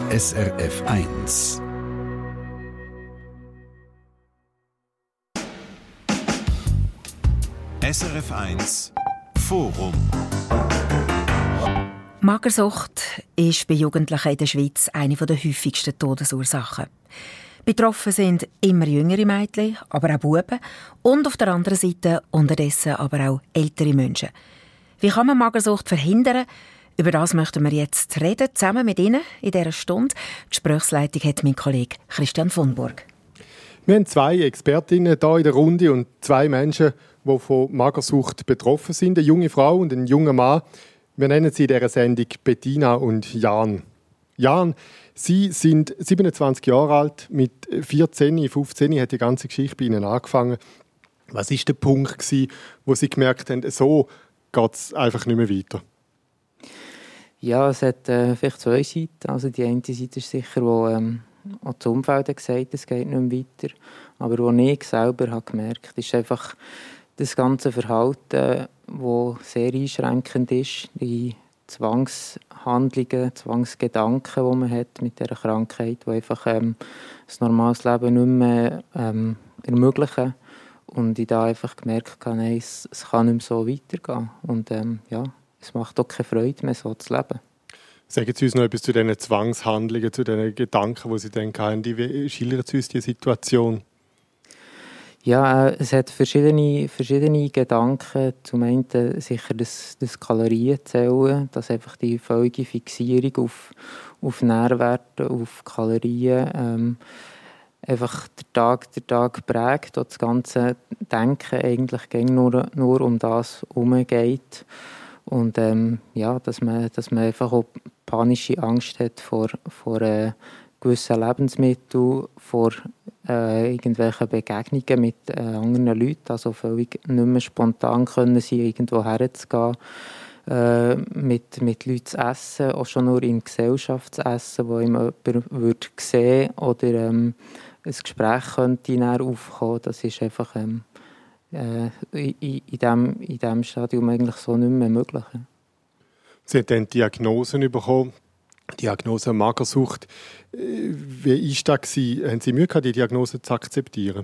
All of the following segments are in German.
SRF 1. SRF 1 Forum. Magersucht ist bei Jugendlichen in der Schweiz eine der häufigsten Todesursachen. Betroffen sind immer jüngere Mädchen, aber auch Buben und auf der anderen Seite unterdessen aber auch ältere Menschen. Wie kann man Magersucht verhindern? Über das möchten wir jetzt reden, zusammen mit Ihnen in dieser Stunde. Die Gesprächsleitung hat mein Kollege Christian von Burg. Wir haben zwei Expertinnen hier in der Runde und zwei Menschen, die von Magersucht betroffen sind. Eine junge Frau und ein junger Mann. Wir nennen sie in dieser Sendung Bettina und Jan. Jan, Sie sind 27 Jahre alt. Mit 14, 15 hat die ganze Geschichte bei Ihnen angefangen. Was war der Punkt, wo Sie gemerkt haben, so geht es einfach nicht mehr weiter? Ja, es hat vielleicht zwei Seiten. Also die eine Seite ist sicher, wo auch das Umfeld hat gesagt, es geht nicht mehr weiter. Aber wo ich selber habe gemerkt, ist einfach das ganze Verhalten, das sehr einschränkend ist, die Zwangshandlungen, Zwangsgedanken, die man hat mit dieser Krankheit, die einfach das normales Leben nicht mehr ermöglichen. Und ich da einfach gemerkt habe, nein, es kann nicht mehr so weitergehen. Und es macht auch keine Freude mehr, so zu leben. Sagen Sie uns noch etwas zu diesen Zwangshandlungen, zu diesen Gedanken, die Sie dann hatten. Wie schildern Sie uns die Situation? Ja, es hat verschiedene Gedanken. Zum einen sicher das Kalorienzählen, dass einfach die völlige Fixierung auf Nährwerte, auf Kalorien, einfach der Tag prägt und das ganze Denken eigentlich nur um das herumgeht. Und dass man einfach auch panische Angst hat vor gewissen Lebensmitteln, vor irgendwelchen Begegnungen mit anderen Leuten, also völlig nicht mehr spontan können sie irgendwo herzugehen, mit Leuten zu essen, auch schon nur in Gesellschaft zu essen, wo ihm jemand sehen würde oder ein Gespräch könnte aufkommen. Das ist einfach in diesem Stadium eigentlich so nicht mehr möglich. Sie haben dann Diagnosen bekommen, Diagnose Magersucht. Wie war das? Haben Sie Mühe gehabt, die Diagnose zu akzeptieren?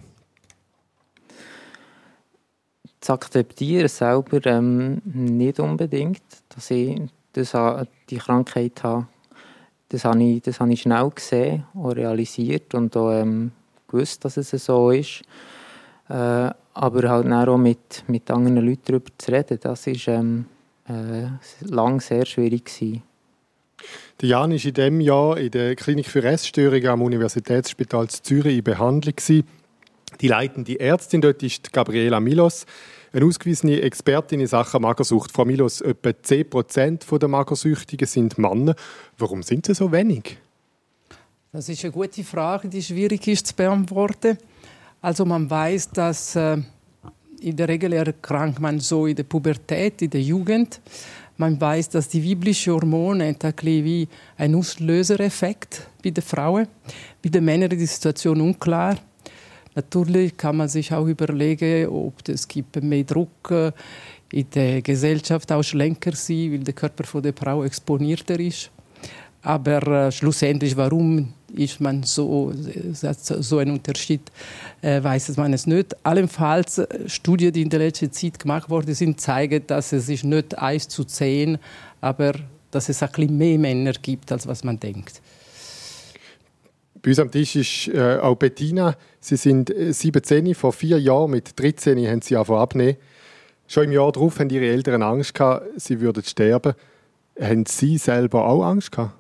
Zu akzeptieren selber nicht unbedingt, dass ich die Krankheit habe. Das habe ich schnell gesehen und realisiert und auch gewusst, dass es so ist. Aber halt auch mit anderen Leuten darüber zu reden, das war lange sehr schwierig gewesen. Der Jan war in diesem Jahr in der Klinik für Essstörungen am Universitätsspital Zürich in Behandlung. Die leitende Ärztin dort ist Gabriela Milos, eine ausgewiesene Expertin in Sachen Magersucht. Frau Milos, etwa 10% der Magersüchtigen sind Männer. Warum sind sie so wenig? Das ist eine gute Frage, die schwierig ist zu beantworten. Also man weiß, dass in der Regel erkrankt man so in der Pubertät, in der Jugend. Man weiß, dass die weiblichen Hormone ein bisschen wie ein Auslösereffekt bei den Frauen. Bei den Männern ist die Situation unklar. Natürlich kann man sich auch überlegen, ob es mehr Druck in der Gesellschaft auch schlanker sein, weil der Körper der Frau exponierter ist. Aber schlussendlich, warum ist man so ein Unterschied, weiß man es nicht. Allenfalls Studien, die in der letzten Zeit gemacht worden sind, zeigen, dass es sich nicht 1:10, aber dass es ein bisschen mehr Männer gibt, als was man denkt. Bei uns am Tisch ist auch Bettina. Sie sind 17, vor 4 Jahren mit 13 haben sie angefangen abnehmen. Schon im Jahr darauf haben ihre Eltern Angst gehabt, sie würden sterben. Haben Sie selber auch Angst gehabt?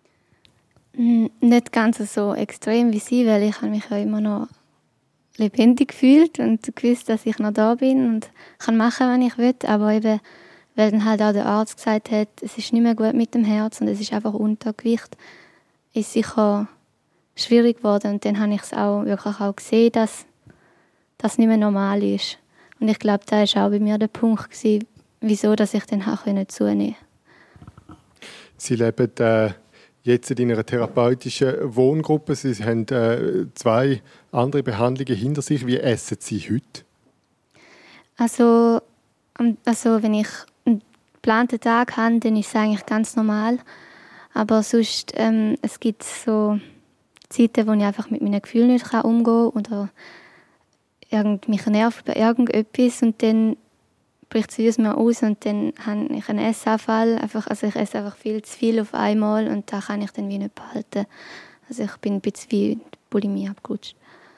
Nicht ganz so extrem wie Sie, weil ich mich ja immer noch lebendig gefühlt und gewusst, dass ich noch da bin und kann machen, was ich will. Aber eben, weil dann halt auch der Arzt gesagt hat, es ist nicht mehr gut mit dem Herz und es ist einfach Untergewicht, ist sicher schwierig geworden. Und dann habe ich es auch wirklich auch gesehen, dass das nicht mehr normal ist. Und ich glaube, das war auch bei mir der Punkt gewesen, wieso dass ich dann auch zunehmen konnte. Sie leben jetzt in einer therapeutischen Wohngruppe. Sie haben 2 andere Behandlungen hinter sich. Wie essen Sie heute? Also wenn ich einen geplanten Tag habe, dann ist es eigentlich ganz normal. Aber sonst, es gibt so Zeiten, wo ich einfach mit meinen Gefühlen nicht umgehen kann oder mich nervt bei irgendetwas und dann bricht es aus mir aus und dann habe ich einen Essanfall. Also ich esse einfach viel zu viel auf einmal und das kann ich dann wie nicht behalten. Also ich bin ein bisschen wie in Bulimie abgerutscht.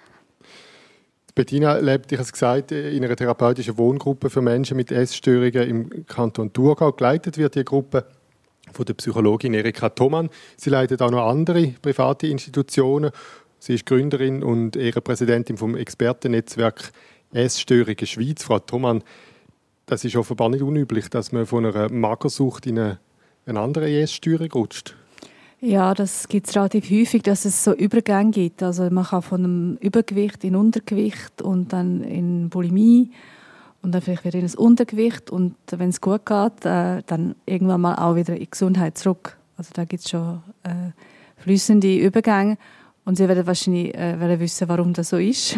Bettina lebt, ich habe es gesagt, in einer therapeutischen Wohngruppe für Menschen mit Essstörungen im Kanton Thurgau. Geleitet wird die Gruppe von der Psychologin Erika Thomann. Sie leitet auch noch andere private Institutionen. Sie ist Gründerin und Ehrenpräsidentin vom Expertennetzwerk Essstörungen Schweiz. Frau Thomann, das ist offenbar nicht unüblich, dass man von einer Magersucht in eine andere Essstörung rutscht. Ja, das gibt es relativ häufig, dass es so Übergänge gibt. Also man kann von einem Übergewicht in Untergewicht und dann in Bulimie und dann vielleicht wieder in ein Untergewicht und wenn es gut geht, dann irgendwann mal auch wieder in die Gesundheit zurück. Also da gibt es schon fließende Übergänge und Sie werden wahrscheinlich wissen, warum das so ist.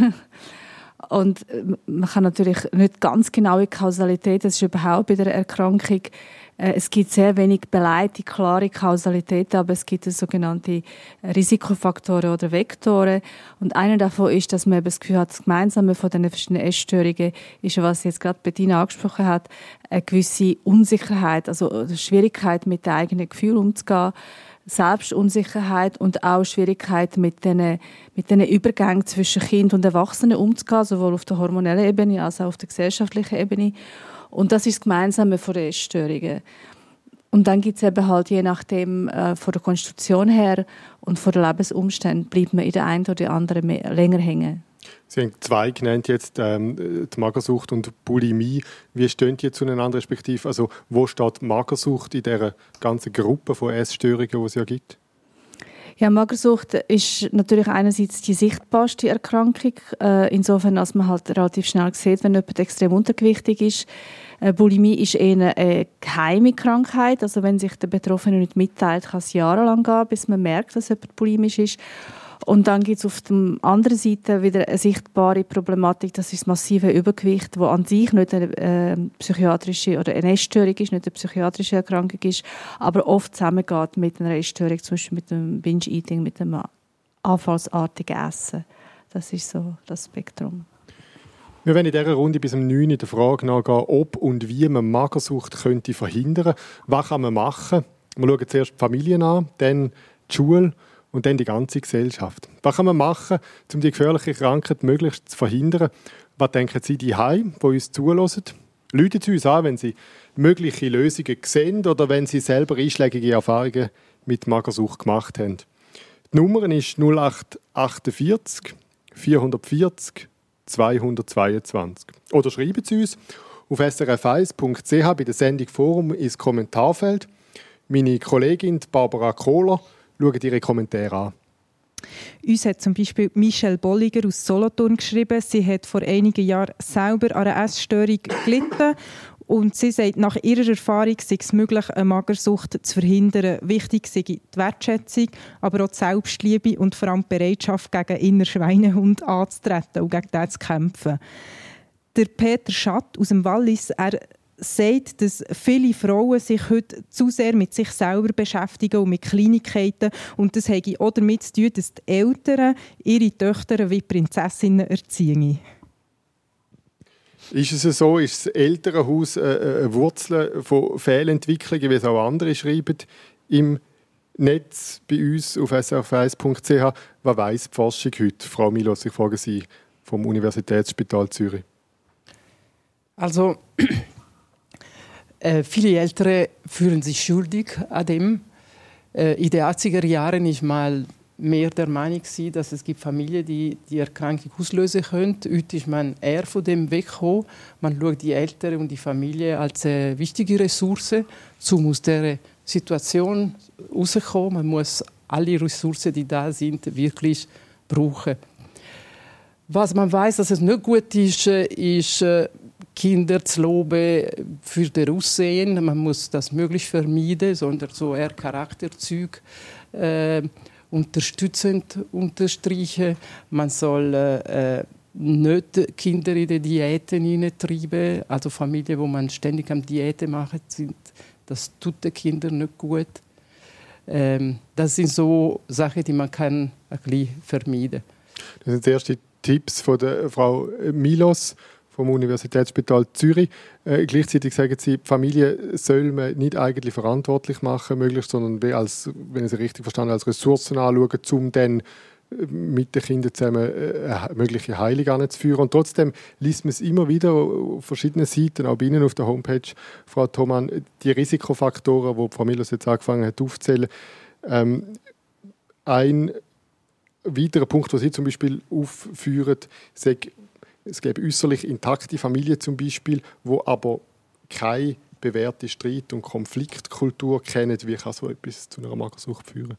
Und man kann natürlich nicht ganz genaue Kausalität, das ist überhaupt bei der Erkrankung. Es gibt sehr wenig beleitete, klare Kausalitäten, aber es gibt sogenannte Risikofaktoren oder Vektoren. Und einer davon ist, dass man eben das Gefühl hat, das Gemeinsame von diesen verschiedenen Essstörungen ist, was jetzt gerade Bettina angesprochen hat, eine gewisse Unsicherheit, also eine Schwierigkeit, mit den eigenen Gefühlen umzugehen, Selbstunsicherheit und auch Schwierigkeit mit den Übergängen zwischen Kind und Erwachsenen umzugehen, sowohl auf der hormonellen Ebene als auch auf der gesellschaftlichen Ebene. Und das ist das Gemeinsame von den Essstörungen. Und dann gibt es eben halt, je nachdem von der Konstitution her und von den Lebensumständen, bleibt man in der einen oder der anderen länger hängen. Sie haben zwei genannt jetzt, die Magersucht und Bulimie. Wie stehen die zueinander respektive? Also wo steht Magersucht in dieser ganzen Gruppe von Essstörungen, die es ja gibt? Ja, Magersucht ist natürlich einerseits die sichtbarste Erkrankung, insofern, dass man halt relativ schnell sieht, wenn jemand extrem untergewichtig ist. Bulimie ist eher eine geheime Krankheit, also wenn sich der Betroffene nicht mitteilt, kann es jahrelang gehen, bis man merkt, dass jemand bulimisch ist. Und dann gibt es auf der anderen Seite wieder eine sichtbare Problematik, das ist das massive Übergewicht, das an sich nicht eine psychiatrische oder eine Essstörung ist, nicht eine psychiatrische Erkrankung ist, aber oft zusammengeht mit einer Essstörung, zum Beispiel mit dem Binge-Eating, mit dem anfallsartigen Essen. Das ist so das Spektrum. Wir werden in dieser Runde bis um 9 Uhr der Frage nachgehen, ob und wie man Magersucht könnte verhindern. Was kann man machen? Wir schauen zuerst die Familien an, dann die Schule und dann die ganze Gesellschaft. Was kann man machen, um die gefährliche Krankheit möglichst zu verhindern? Was denken Sie die Heim, die uns zuhören? Rufen Sie uns an, wenn Sie mögliche Lösungen sehen oder wenn Sie selber einschlägige Erfahrungen mit Magersucht gemacht haben. Die Nummer ist 0848 440 222. Oder schreiben Sie uns auf srf1.ch bei der Sendung Forum ins Kommentarfeld. Meine Kollegin Barbara Kohler schaut Ihre Kommentare an. Uns hat zum Beispiel Michelle Bolliger aus Solothurn geschrieben, sie hat vor einigen Jahren selber an einer Essstörung gelitten und sie sagt, nach ihrer Erfahrung sei es möglich, eine Magersucht zu verhindern. Wichtig sei die Wertschätzung, aber auch die Selbstliebe und vor allem die Bereitschaft, gegen inneren Schweinehund anzutreten und gegen den zu kämpfen. Der Peter Schatt aus dem Wallis, er sagt, dass viele Frauen sich heute zu sehr mit sich selber beschäftigen und mit Kleinigkeiten. Und das hat auch damit zu tun, dass die Eltern ihre Töchter wie Prinzessinnen erziehen. Ist es so, ist das Elternhaus eine Wurzel von Fehlentwicklungen, wie es auch andere schreiben, im Netz bei uns auf srf1.ch? Was weiss die Forschung heute? Frau Milos, ich frage Sie vom Universitätsspital Zürich. Also, viele Eltern fühlen sich schuldig an dem. In den 80er Jahren ist mal mehr der Meinung, dass es gibt Familien, die die Erkrankung auslösen können. Heute ist man eher von dem weggekommen. Man schaut die Eltern und die Familie als eine wichtige Ressource, um aus dieser Situation rauszukommen. Man muss alle Ressourcen, die da sind, wirklich brauchen. Was man weiß, dass es nicht gut ist, ist Kinder zu loben für das Aussehen. Man muss das möglichst vermeiden, sondern so eher Charakterzüge unterstützend unterstreichen. Man soll nicht Kinder in die Diäten hineintreiben. Also Familien, wo man ständig am Diäten macht, das tut den Kindern nicht gut. Das sind so Sachen, die man kann ein bisschen vermeiden. Das sind die ersten Tipps von der Frau Milos vom Universitätsspital Zürich. Gleichzeitig sagen Sie, die Familie soll man nicht eigentlich verantwortlich machen, möglichst, sondern wenn ich es richtig verstanden habe, als Ressourcen anschauen, um dann mit den Kindern zusammen eine mögliche Heilung anzuführen. Und trotzdem liest man es immer wieder auf verschiedenen Seiten, auch bei Ihnen auf der Homepage, Frau Thomann, die Risikofaktoren, die Frau Milos jetzt angefangen hat aufzuzählen. Ein weiterer Punkt, den Sie zum Beispiel aufführen, es gäbe äußerlich intakte Familien zum Beispiel, wo aber keine bewährte Streit- und Konfliktkultur kennen. Wie kann so etwas zu einer Magersucht führen?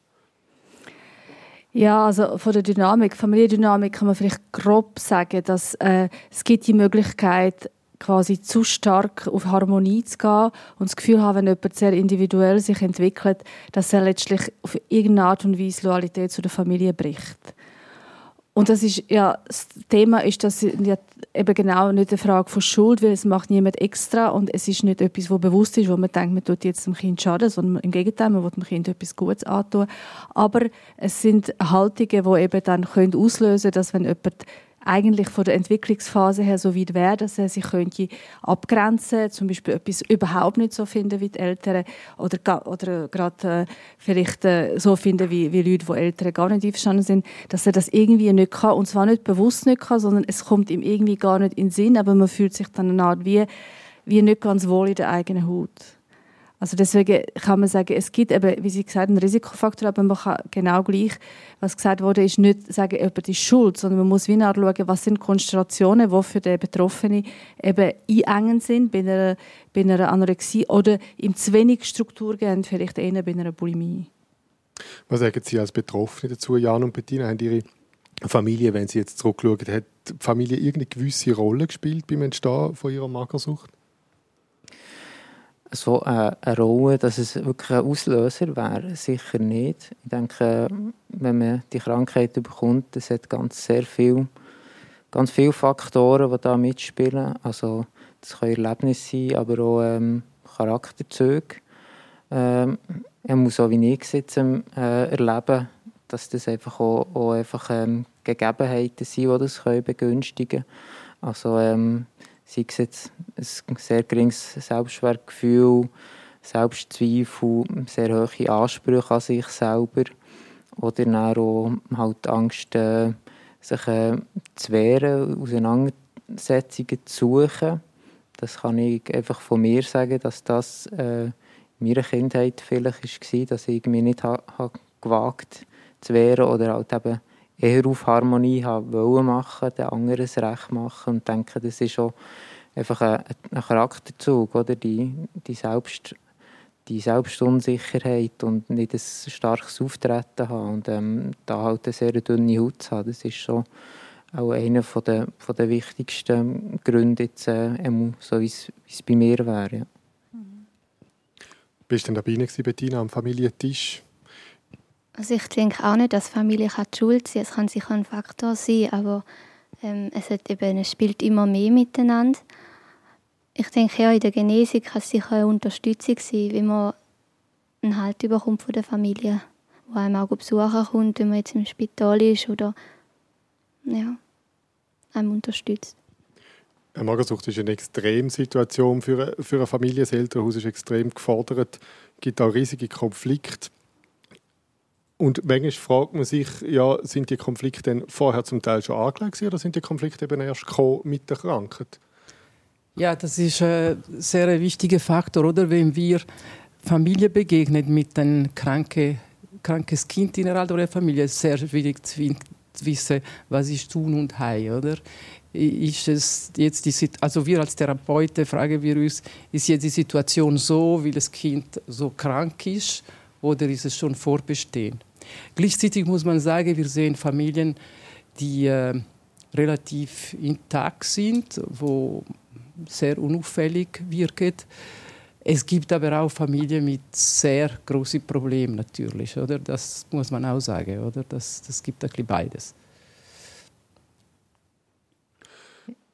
Ja, also von der Familiendynamik kann man vielleicht grob sagen, dass es gibt die Möglichkeit, quasi zu stark auf Harmonie zu gehen und das Gefühl haben, wenn jemand sehr individuell sich entwickelt, dass er letztlich auf irgendeine Art und Weise Loyalität zu der Familie bricht. Und das Thema ist, dass ja eben genau nicht eine Frage von Schuld, weil es macht niemand extra und es ist nicht etwas, das bewusst ist, wo man denkt, man tut jetzt dem Kind schaden, sondern im Gegenteil, man will dem Kind etwas Gutes antun. Aber es sind Haltungen, die eben dann auslösen können, dass wenn jemand eigentlich von der Entwicklungsphase her so weit wäre, dass er sich könnte abgrenzen, zum Beispiel etwas überhaupt nicht so finden wie die Eltern oder gerade vielleicht so finden wie Leute, die Eltern gar nicht einverstanden sind, dass er das irgendwie nicht kann, und zwar nicht bewusst nicht kann, sondern es kommt ihm irgendwie gar nicht in den Sinn, aber man fühlt sich dann eine Art wie nicht ganz wohl in der eigenen Haut. Also deswegen kann man sagen, es gibt eben, wie Sie gesagt haben, einen Risikofaktor, aber man kann genau gleich, was gesagt wurde, ist nicht sagen, jemand ist schuld, sondern man muss wie anschauen, was sind Konstellationen, die für den Betroffenen eben einengend sind, bei einer Anorexie oder ihm zu wenig Struktur geben, vielleicht eher bei einer Bulimie. Was sagen Sie als Betroffene dazu, Jan und Bettina? Haben Ihre Familie, wenn Sie jetzt zurückschauen, hat die Familie irgendeine gewisse Rolle gespielt beim Entstehen von Ihrer Magersucht? So eine Rolle, dass es wirklich ein Auslöser wäre, sicher nicht. Ich denke, wenn man die Krankheit bekommt, es hat ganz viele Faktoren, die da mitspielen. Also das können Erlebnisse sein, aber auch Charakterzüge. Man muss auch wie ich jetzt erleben, dass das einfach auch einfach Gegebenheiten sind, die das begünstigen können. Also sei es jetzt ein sehr geringes Selbstwertgefühl, Selbstzweifel, sehr hohe Ansprüche an sich selber oder dann auch halt Angst, sich zu wehren, Auseinandersetzungen zu suchen. Das kann ich einfach von mir sagen, dass das in meiner Kindheit vielleicht war, dass ich mich nicht gewagt zu wehren oder halt eben eher auf Harmonie wollen machen, den anderen Recht machen und denke, das ist auch einfach ein Charakterzug, oder? Die Selbstunsicherheit und nicht ein starkes Auftreten haben und da halt eine sehr dünne Haut zu haben, das ist schon auch einer von den wichtigsten Gründe, jetzt, so wie es bei mir wäre. Ja. Bist du denn dabei, Bettina, am Familientisch? Also ich denke auch nicht, dass Familie die Schuld sein kann. Es kann sicher ein Faktor sein, aber es spielt immer mehr miteinander. Ich denke, ja, in der Genesung kann es sicher eine Unterstützung sein, wenn man einen Halt bekommt von der Familie, die einem auch besuchen kommt, wenn man jetzt im Spital ist oder einem unterstützt. Eine Magersucht ist eine Extremsituation für eine Familie. Das Elternhaus ist extrem gefordert. Es gibt auch riesige Konflikte. Und manchmal fragt man sich, sind die Konflikte denn vorher zum Teil schon angelegt oder sind die Konflikte eben erst mit der Krankheit? Ja, das ist ein sehr wichtiger Faktor, oder? Wenn wir Familie begegnen mit einem krankes Kind innerhalb der Familie, ist es sehr schwierig zu wissen, was ist tun und hei, oder? Ist es jetzt also wir als Therapeuten fragen wir uns, ist jetzt die Situation so, weil das Kind so krank ist, oder ist es schon vorbestehen? Gleichzeitig muss man sagen, wir sehen Familien, die relativ intakt sind, wo sehr unauffällig wirken. Es gibt aber auch Familien mit sehr großen Problemen natürlich, oder? Das muss man auch sagen, oder? Das gibt ein bisschen beides.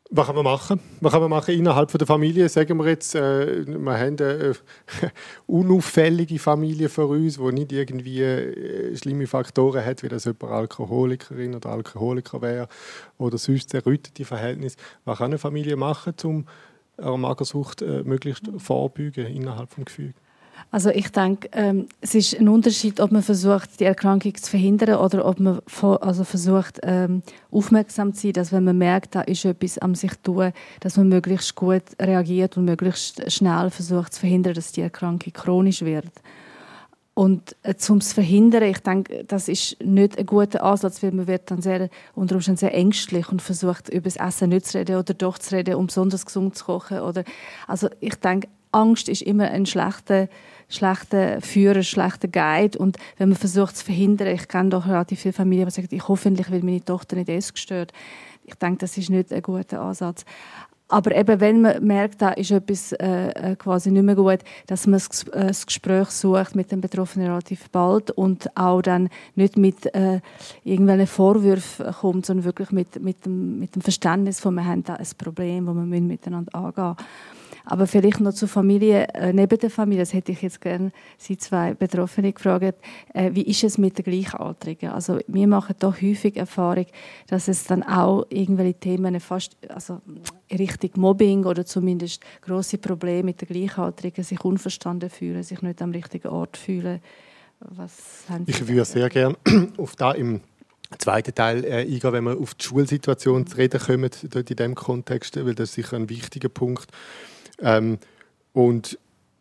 Was kann man machen? Was kann man machen innerhalb der Familie? Sagen wir jetzt, wir haben eine unauffällige Familie vor uns, die nicht irgendwie schlimme Faktoren hat, wie das jemand Alkoholikerin oder Alkoholiker wäre oder sonst zerrüttete Verhältnisse. Was kann eine Familie machen, um einer Magersucht möglichst vorbeugen innerhalb des Gefühls? Also ich denke, es ist ein Unterschied, ob man versucht, die Erkrankung zu verhindern oder ob man versucht, aufmerksam zu sein, dass wenn man merkt, da ist etwas am sich tun, dass man möglichst gut reagiert und möglichst schnell versucht zu verhindern, dass die Erkrankung chronisch wird. Und zum zu verhindern, ich denke, das ist nicht ein guter Ansatz, weil man wird dann unter Umständen sehr ängstlich und versucht, über das Essen nicht zu reden oder doch zu reden, um besonders gesund zu kochen. Also ich denke, Angst ist immer ein schlechter Führer, schlechter Guide. Und wenn man versucht zu verhindern, ich kenne doch relativ viele Familien, die sagen, ich hoffentlich will meine Tochter nicht essgestört. Ich denke, das ist nicht ein guter Ansatz. Aber eben, wenn man merkt, da ist etwas quasi nicht mehr gut, dass man das Gespräch sucht mit dem Betroffenen relativ bald und auch dann nicht mit irgendwelchen Vorwürfen kommt, sondern wirklich mit dem Verständnis von, wir haben da ein Problem, das wir miteinander angehen müssen. Aber vielleicht noch zur Familie, neben der Familie, das hätte ich jetzt gerne Sie zwei Betroffene gefragt, wie ist es mit den Gleichaltrigen? Also wir machen da häufig Erfahrung, dass es dann auch irgendwelche Themen fast in Richtung Mobbing oder zumindest grosse Probleme mit den Gleichaltrigen, sich unverstanden fühlen, sich nicht am richtigen Ort fühlen. Was haben Sie? Ich würde sehr gerne auf das im zweiten Teil eingehen, wenn wir auf die Schulsituation zu reden kommen, dort in diesem Kontext, weil das ist sicher ein wichtiger Punkt. Und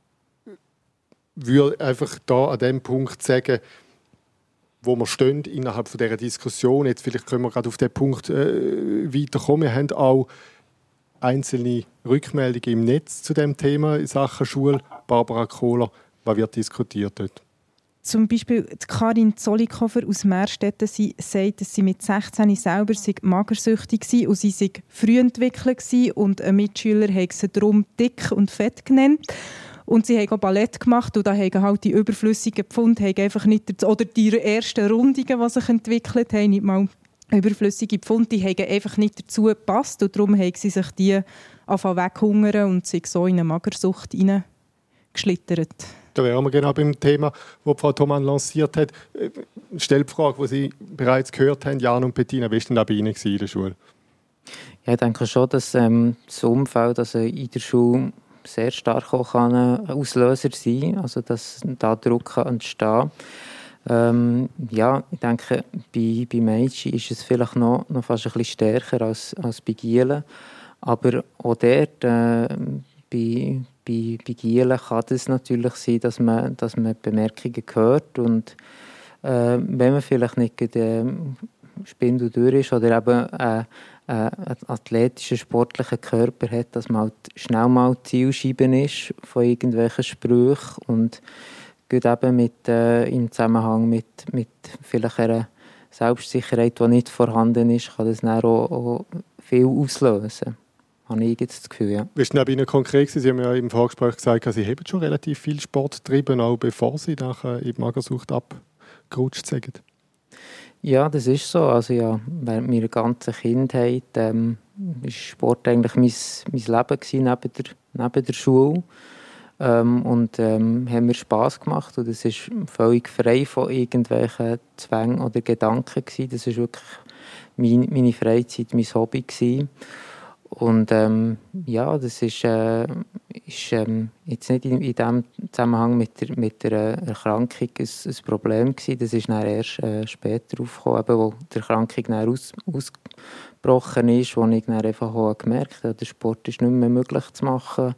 würde einfach da an dem Punkt sagen, wo wir stehen innerhalb von dieser Diskussion. Jetzt vielleicht können wir gerade auf den Punkt weiterkommen. Wir haben auch einzelne Rückmeldungen im Netz zu dem Thema in Sachen Schule. Barbara Kohler, was wird diskutiert dort? Zum Beispiel Karin Zollikofer aus Meerstetten, sie sagt, dass sie mit 16 selber magersüchtig war und sie sei früh entwickelt war und ein Mitschüler hat sie darum dick und fett genannt. Und sie haben auch Ballett gemacht und da haben halt die überflüssigen Pfunde einfach nicht, oder die ersten Rundungen, die sich entwickelt haben, nicht mal überflüssige Pfunde, die haben einfach nicht dazu gepasst und darum haben sie sich die angefangen weghungern und sind so in eine Magersucht hineingeschlittert. Da wären wir genau beim Thema, das Frau Thomann lanciert hat. Stellt die Frage, die Sie bereits gehört haben, Jan und Bettina, wie war denn das bei Ihnen in der Schule? Ja, ich denke schon, dass das Umfeld in der Schule sehr stark auch ein Auslöser sein kann, also dass da Druck entstehen kann. Ja, ich denke, bei Mädchen ist es vielleicht noch fast ein bisschen stärker als bei Gielen. Aber auch dort, bei Gielen kann es natürlich sein, dass man Bemerkungen hört und wenn man vielleicht nicht Spindel durch ist oder eben einen athletischen, sportlichen Körper hat, dass man halt schnell mal Zielscheiben ist von irgendwelchen Sprüchen und eben im Zusammenhang mit vielleicht einer Selbstsicherheit, die nicht vorhanden ist, kann das dann auch viel auslösen. Habe ich jetzt das Gefühl, ja. Wie ist denn bei Ihnen konkret? Sie haben ja im Vorgespräch gesagt, Sie haben schon relativ viel Sport getrieben, auch bevor Sie nachher in die Magersucht abgerutscht sind. Ja, das ist so. Also ja, während meiner ganzen Kindheit war Sport eigentlich mein Leben gewesen, neben der Schule. Und haben mir Spass gemacht. Und das ist völlig frei von irgendwelchen Zwängen oder Gedanken gewesen. Das war wirklich meine Freizeit, mein Hobby gewesen. Und ja, das ist jetzt nicht in diesem Zusammenhang mit der Erkrankung ein Problem gewesen. Das ist dann erst später aufgekommen, wo die Erkrankung dann ausgebrochen ist, wo ich dann einfach gemerkt habe, der Sport ist nicht mehr möglich zu machen,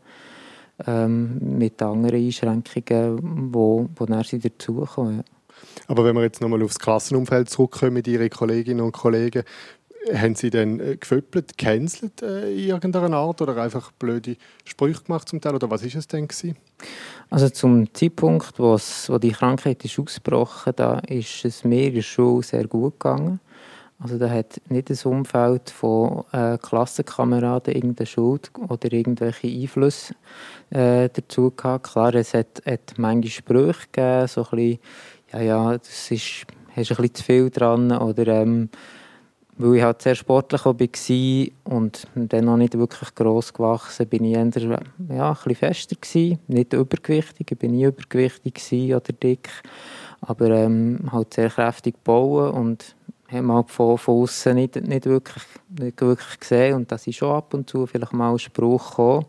mit anderen Einschränkungen, wo dann sie dazukommen. Ja. Aber wenn wir jetzt nochmal aufs Klassenumfeld zurückkommen mit Ihren Kolleginnen und Kollegen, haben Sie denn geföppelt, gecancelt in irgendeiner Art oder einfach blöde Sprüche gemacht zum Teil? Oder was war es denn gewesen? Also zum Zeitpunkt, wo die Krankheit ist ausgebrochen, da ist es mir in der Schule sehr gut gegangen. Also da hat nicht das Umfeld von Klassenkameraden irgendeine Schuld oder irgendwelche Einflüsse dazu gehabt. Klar, es hat manche Sprüche gegeben, so ein bisschen, ja, das ist, hast ein bisschen zu viel dran oder weil ich halt sehr sportlich war und dann noch nicht wirklich gross gewachsen, bin ich eher ein bisschen fester gewesen. Nicht übergewichtig, ich bin nie übergewichtig gewesen oder dick, aber halt sehr kräftig gebaut und habe mal von außen nicht wirklich gesehen, und das ist schon ab und zu vielleicht mal ein Spruch gekommen.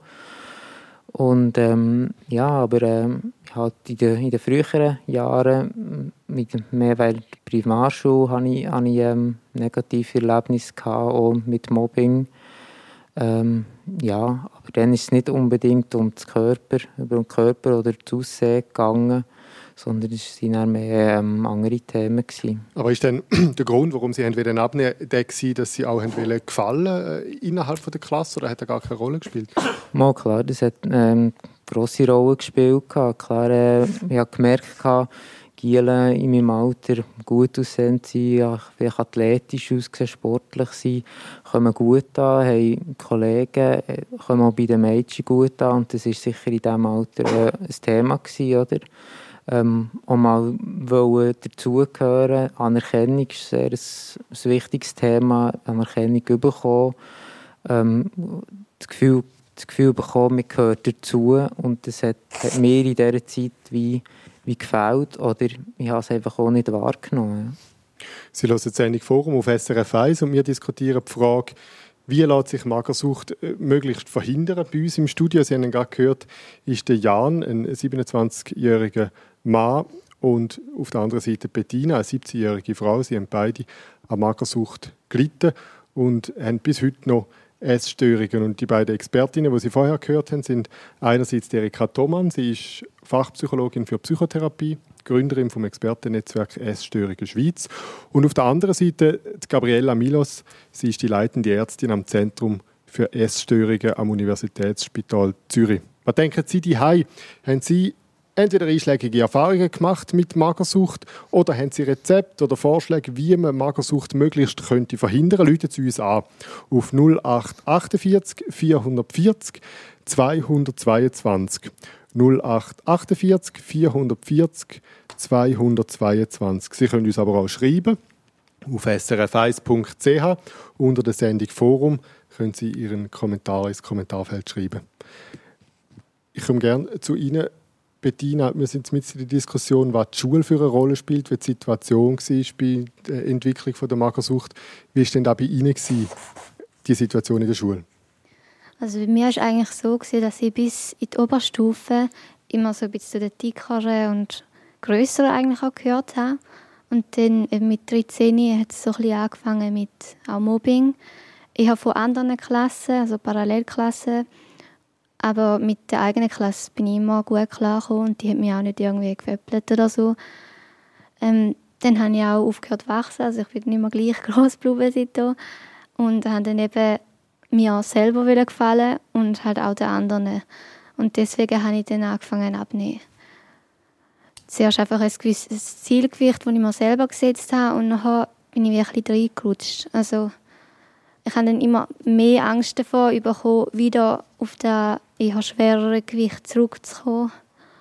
Und aber halt in den früheren Jahren, mehr weil die Primarschule, hatte ich negative Erlebnisse gehabt, auch mit Mobbing. Aber dann ist es nicht unbedingt um den Körper oder das Aussehen gegangen, sondern es waren dann mehr andere Themen gewesen. Aber ist denn der Grund, warum Sie abnehmen wollten, der gewesen, dass Sie auch gefallen innerhalb der Klasse, oder hat er gar keine Rolle gespielt? Mal klar, das hat eine grosse Rolle gespielt. Klar, ich habe gemerkt, Gielen in meinem Alter gut aussehen, vielleicht athletisch aussehen, sportlich sein, kommen gut an, haben Kollegen, kommen auch bei den Mädchen gut an, und das war sicher in diesem Alter ein Thema gewesen, oder? Auch mal dazugehören. Anerkennung ist sehr ein wichtiges Thema. Anerkennung bekommen. Das Gefühl bekommen, man gehört dazu. Und das hat mir in dieser Zeit wie gefällt. Oder ich habe es einfach auch nicht wahrgenommen. Sie hören die Sendung Forum auf SRF 1 und wir diskutieren die Frage, wie lässt sich Magersucht möglichst verhindern bei uns im Studio. Sie haben gerade gehört, ist der Jan, ein 27-jähriger Mann, und auf der anderen Seite Bettina, eine 17-jährige Frau. Sie haben beide an Magersucht gelitten und haben bis heute noch Essstörungen. Und die beiden Expertinnen, die Sie vorher gehört haben, sind einerseits Erika Thomann. Sie ist Fachpsychologin für Psychotherapie, Gründerin vom Expertennetzwerk Essstörungen Schweiz. Und auf der anderen Seite Gabriela Milos. Sie ist die leitende Ärztin am Zentrum für Essstörungen am Universitätsspital Zürich. Was denken Sie daheim? Haben Sie entweder einschlägige Erfahrungen gemacht mit Magersucht, oder haben Sie Rezepte oder Vorschläge, wie man Magersucht möglichst könnte verhindern? Rufen Sie uns an auf 0848 440 222. 0848 440 222. Sie können uns aber auch schreiben auf srf1.ch. Unter der Sendung Forum können Sie Ihren Kommentar ins Kommentarfeld schreiben. Ich komme gerne zu Ihnen, Bettina. Wir sind mit in der Diskussion, was die Schule für eine Rolle spielt, wie die Situation war bei der Entwicklung der Magersucht. Wie war denn da bei Ihnen die Situation in der Schule? Also bei mir war es eigentlich so, dass ich bis in die Oberstufe immer so ein bisschen zu den dickeren und grösseren eigentlich auch gehört habe. Und dann mit 13 hat es so ein bisschen angefangen mit auch Mobbing. Ich habe von anderen Klassen, also Parallelklassen, aber mit der eigenen Klasse bin ich immer gut klargekommen und die hat mich auch nicht irgendwie geweppelt oder so. Dann habe ich auch aufgehört zu wachsen, also ich bin nicht mehr gleich gross geblieben seitdem. Und habe dann eben mir selber gefallen und halt auch den anderen. Und deswegen habe ich dann angefangen abzunehmen. Zuerst einfach ein gewisses Zielgewicht, das ich mir selber gesetzt habe, und nachher bin ich wirklich reingerutscht. Also ich habe dann immer mehr Angst davor bekommen, wieder auf das eher schwerere Gewicht zurückzukommen.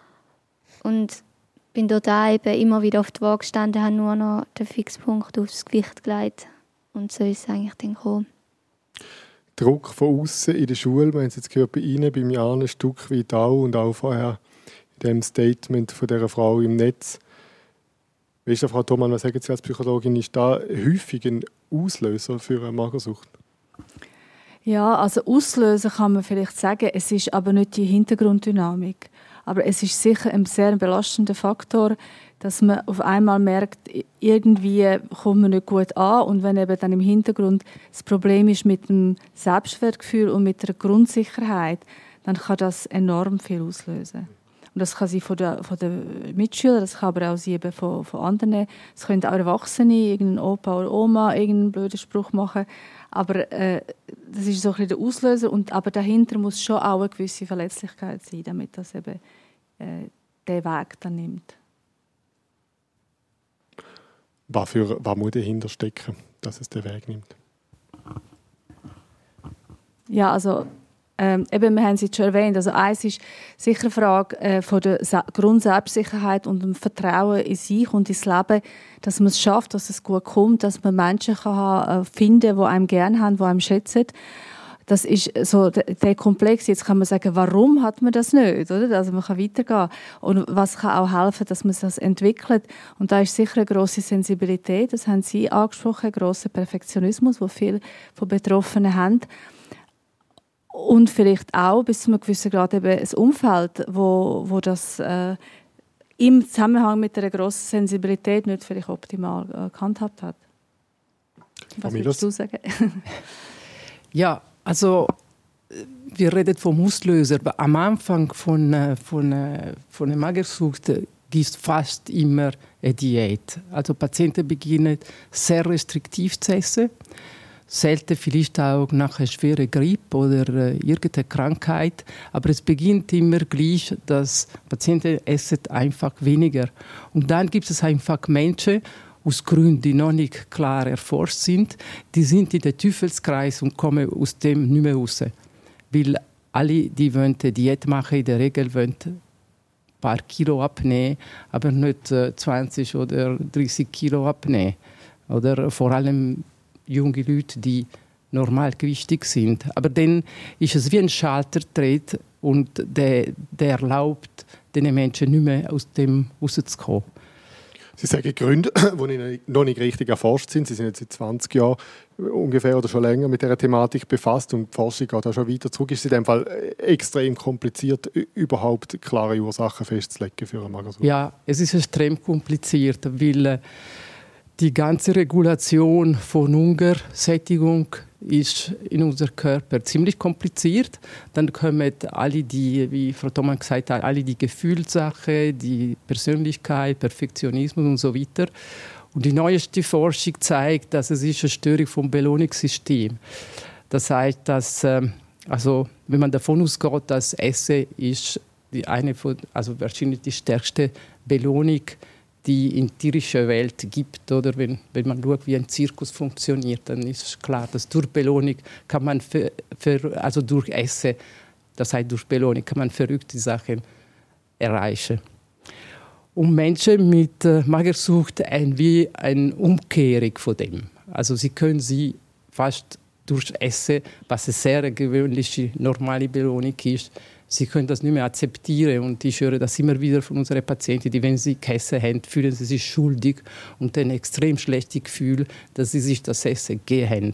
Und bin dort eben immer wieder auf die Waage gestanden, habe nur noch den Fixpunkt aufs Gewicht gelegt. Und so ist es eigentlich dann gekommen. Druck von außen in der Schule, wir haben es jetzt gehört bei Ihnen, bei Jan ein Stück weit auch, und auch vorher in dem Statement von dieser Frau im Netz. Wie ist das, Frau Thomann, was sagen Sie als Psychologin, ist da häufig ein Auslöser für eine Magersucht? Ja, also Auslöser kann man vielleicht sagen, es ist aber nicht die Hintergrunddynamik. Aber es ist sicher ein sehr belastender Faktor, dass man auf einmal merkt, irgendwie kommt man nicht gut an. Und wenn eben dann im Hintergrund das Problem ist mit dem Selbstwertgefühl und mit der Grundsicherheit, dann kann das enorm viel auslösen. Und das kann sein von den Mitschülern, das kann aber auch sein von anderen. Es können auch Erwachsene, irgendein Opa oder Oma, irgendeinen blöden Spruch machen. Aber das ist so ein bisschen der Auslöser. Und aber dahinter muss schon auch eine gewisse Verletzlichkeit sein, damit das eben den Weg dann nimmt. Was muss dahinter stecken, dass es den Weg nimmt? Ja, also Eben, wir haben es jetzt schon erwähnt, also eins ist sicher eine Frage von der Grundselbstsicherheit und dem Vertrauen in sich und ins Leben, dass man es schafft, dass es gut kommt, dass man Menschen kann finden, die einem gerne haben, die einem schätzen. Das ist so der Komplex. Jetzt kann man sagen, warum hat man das nicht? Oder? Also man kann weitergehen. Und was kann auch helfen, dass man das entwickelt? Und da ist sicher eine grosse Sensibilität, das haben Sie angesprochen, ein grosser Perfektionismus, den viele von Betroffenen haben. Und vielleicht auch bis zu einem gewissen Grad eben ein Umfeld, wo das im Zusammenhang mit einer grossen Sensibilität nicht vielleicht optimal gehandhabt hat. Was würdest du sagen? Ja, also wir reden vom Auslöser. Am Anfang von einer Magersucht gibt es fast immer eine Diät. Also Patienten beginnen sehr restriktiv zu essen. Selten vielleicht auch nach einer schweren Grippe oder irgendeiner Krankheit. Aber es beginnt immer gleich, dass Patienten essen einfach weniger. Und dann gibt es einfach Menschen, aus Gründen, die noch nicht klar erforscht sind, die sind in den Teufelskreis und kommen aus dem nicht mehr raus. Weil alle, die wollen eine Diät machen, in der Regel wollen ein paar Kilo abnehmen, aber nicht 20 oder 30 Kilo abnehmen. Oder vor allem junge Leute, die normalgewichtig sind. Aber dann ist es wie ein Schalter gedreht und der erlaubt den Menschen nicht mehr aus dem rauszukommen. Sie sagen Gründe, die noch nicht richtig erforscht sind. Sie sind jetzt seit 20 Jahren ungefähr oder schon länger mit dieser Thematik befasst und die Forschung geht auch schon weiter zurück. Ist es in dem Fall extrem kompliziert, überhaupt klare Ursachen festzulegen für eine Magersucht? Ja, es ist extrem kompliziert, weil die ganze Regulation von Hungersättigung ist in unserem Körper ziemlich kompliziert. Dann kommen alle die, wie Frau Thomann gesagt hat, alle die Gefühlssachen, die Persönlichkeit, Perfektionismus und so weiter. Und die neueste Forschung zeigt, dass es ist eine Störung vom Belohnungssystem. Das heißt, dass also wenn man davon ausgeht, dass Essen ist wahrscheinlich die stärkste Belohnung, die in der tierischen Welt gibt, oder wenn man schaut, wie ein Zirkus funktioniert, dann ist klar, dass durch Belohnung kann man also durch Essen, das heißt durch Belohnung kann man verrückte Sachen erreichen. Und Menschen mit Magersucht haben wie eine Umkehrung von dem. Also sie können sie fast durch Essen, was eine sehr gewöhnliche, normale Belohnung ist, sie können das nicht mehr akzeptieren. Und ich höre das immer wieder von unseren Patienten, die, wenn sie gegessen haben, fühlen sie sich schuldig und ein extrem schlechtes Gefühl, dass sie sich das Essen gegeben haben.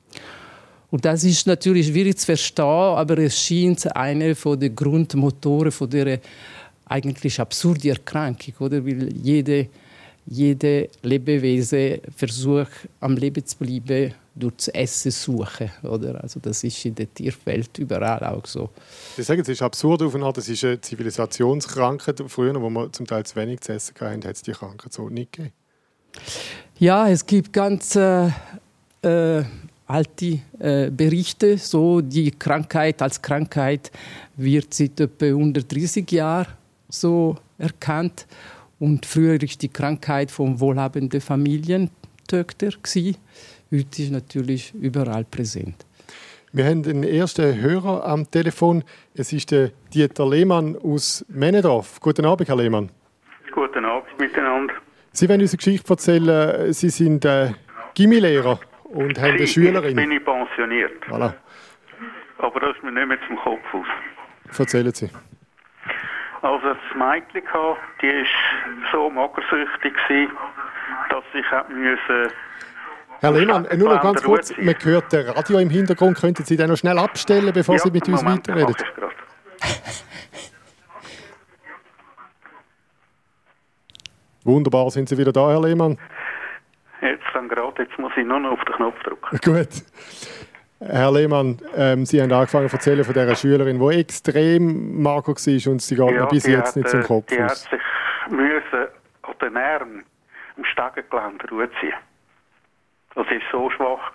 Und das ist natürlich schwierig zu verstehen, aber es scheint einer der Grundmotoren von dieser eigentlich absurde Erkrankung, oder? Weil jede Lebewesen versucht, am Leben zu bleiben, durch das Essen suchen, oder? Also das ist in der Tierwelt überall auch so. Sie sagen, es ist absurd auf eine Art, es ist eine Zivilisationskrankheit. Früher, wo wir zum Teil zu wenig zu essen hatten, hat es die Krankheit so nicht gegeben. Ja, es gibt ganz alte Berichte. So, die Krankheit als Krankheit wird seit etwa 130 Jahren so erkannt. Und früher war die Krankheit von wohlhabenden Familientöchtern. Heute ist natürlich überall präsent. Wir haben den ersten Hörer am Telefon. Es ist der Dieter Lehmann aus Männendorf. Guten Abend, Herr Lehmann. Guten Abend miteinander. Sie wollen uns eine Geschichte erzählen. Sie sind Gymnasiallehrer und haben eine Schülerin. Ich bin pensioniert. Voilà. Aber das ist mir nicht mehr zum Kopf aus. Erzählen Sie. Also das Mädchen, die war so magersüchtig, dass ich musste. Herr Lehmann, nur noch ganz kurz, man hört das Radio im Hintergrund. Könnten Sie den noch schnell abstellen, bevor Sie mit uns weiterreden? Wunderbar, sind Sie wieder da, Herr Lehmann? Jetzt muss ich nur noch auf den Knopf drücken. Gut. Herr Lehmann, Sie haben angefangen zu erzählen von dieser Schülerin, die extrem mager war und sie geht mir bis jetzt nicht zum Kopf aus. Die hat sich an den Armen am Stegengeländer ziehen. Das war so schwach.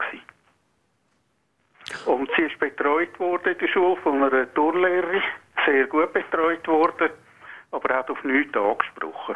Und sie ist betreut worden in der Schule von einer Turnlehrerin, sehr gut betreut worden, aber hat auf nichts angesprochen.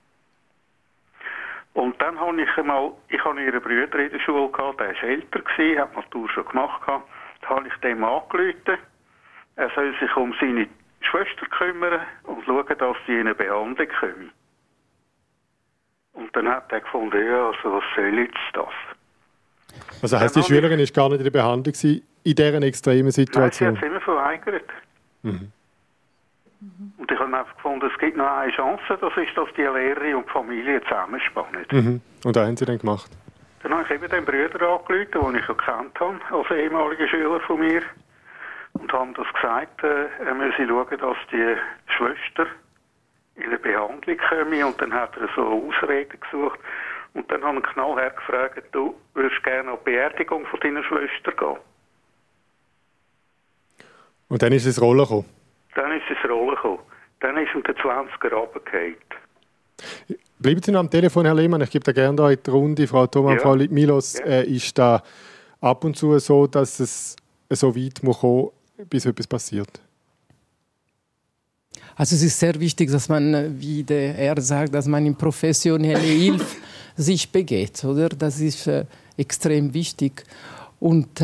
Und dann habe ich ihren Bruder in der Schule gehabt, der war älter, hat Matur schon gemacht. Da habe ich dem angerufen er soll sich um seine Schwester kümmern und schauen, dass sie in eine Behandlung kommen. Und dann hat er gefunden, ja, also was soll jetzt das? Also heisst, die Schülerin war gar nicht in der Behandlung in dieser extremen Situation? Nein, sie hat es immer verweigert. Mhm. Und ich habe einfach gefunden, es gibt noch eine Chance, das ist, dass die Lehrerin und die Familie zusammenspannen. Mhm. Und was haben Sie dann gemacht? Dann habe ich eben den Bruder angerufen, den ich gekannt habe, als ehemaliger Schüler von mir. Und habe das gesagt, er müsse schauen, dass die Schwester in eine Behandlung komme. Und dann hat er so Ausreden gesucht. Und dann habe ich knallhart gefragt, du würdest gerne an die Beerdigung von deiner Schwester gehen? Und dann ist es Rollen gekommen? Dann ist es Rollen gekommen. Dann ist ihm der 20er runtergefallen. Bleiben Sie noch am Telefon, Herr Lehmann. Ich gebe da gerne da in die Runde. Frau Thoma, ja. Frau Milos, ist da ab und zu so, dass es so weit muss kommen, bis etwas passiert? Also es ist sehr wichtig, dass man, wie er sagt, dass man in professionelle Hilfe sich begeht, oder? Das ist extrem wichtig. Und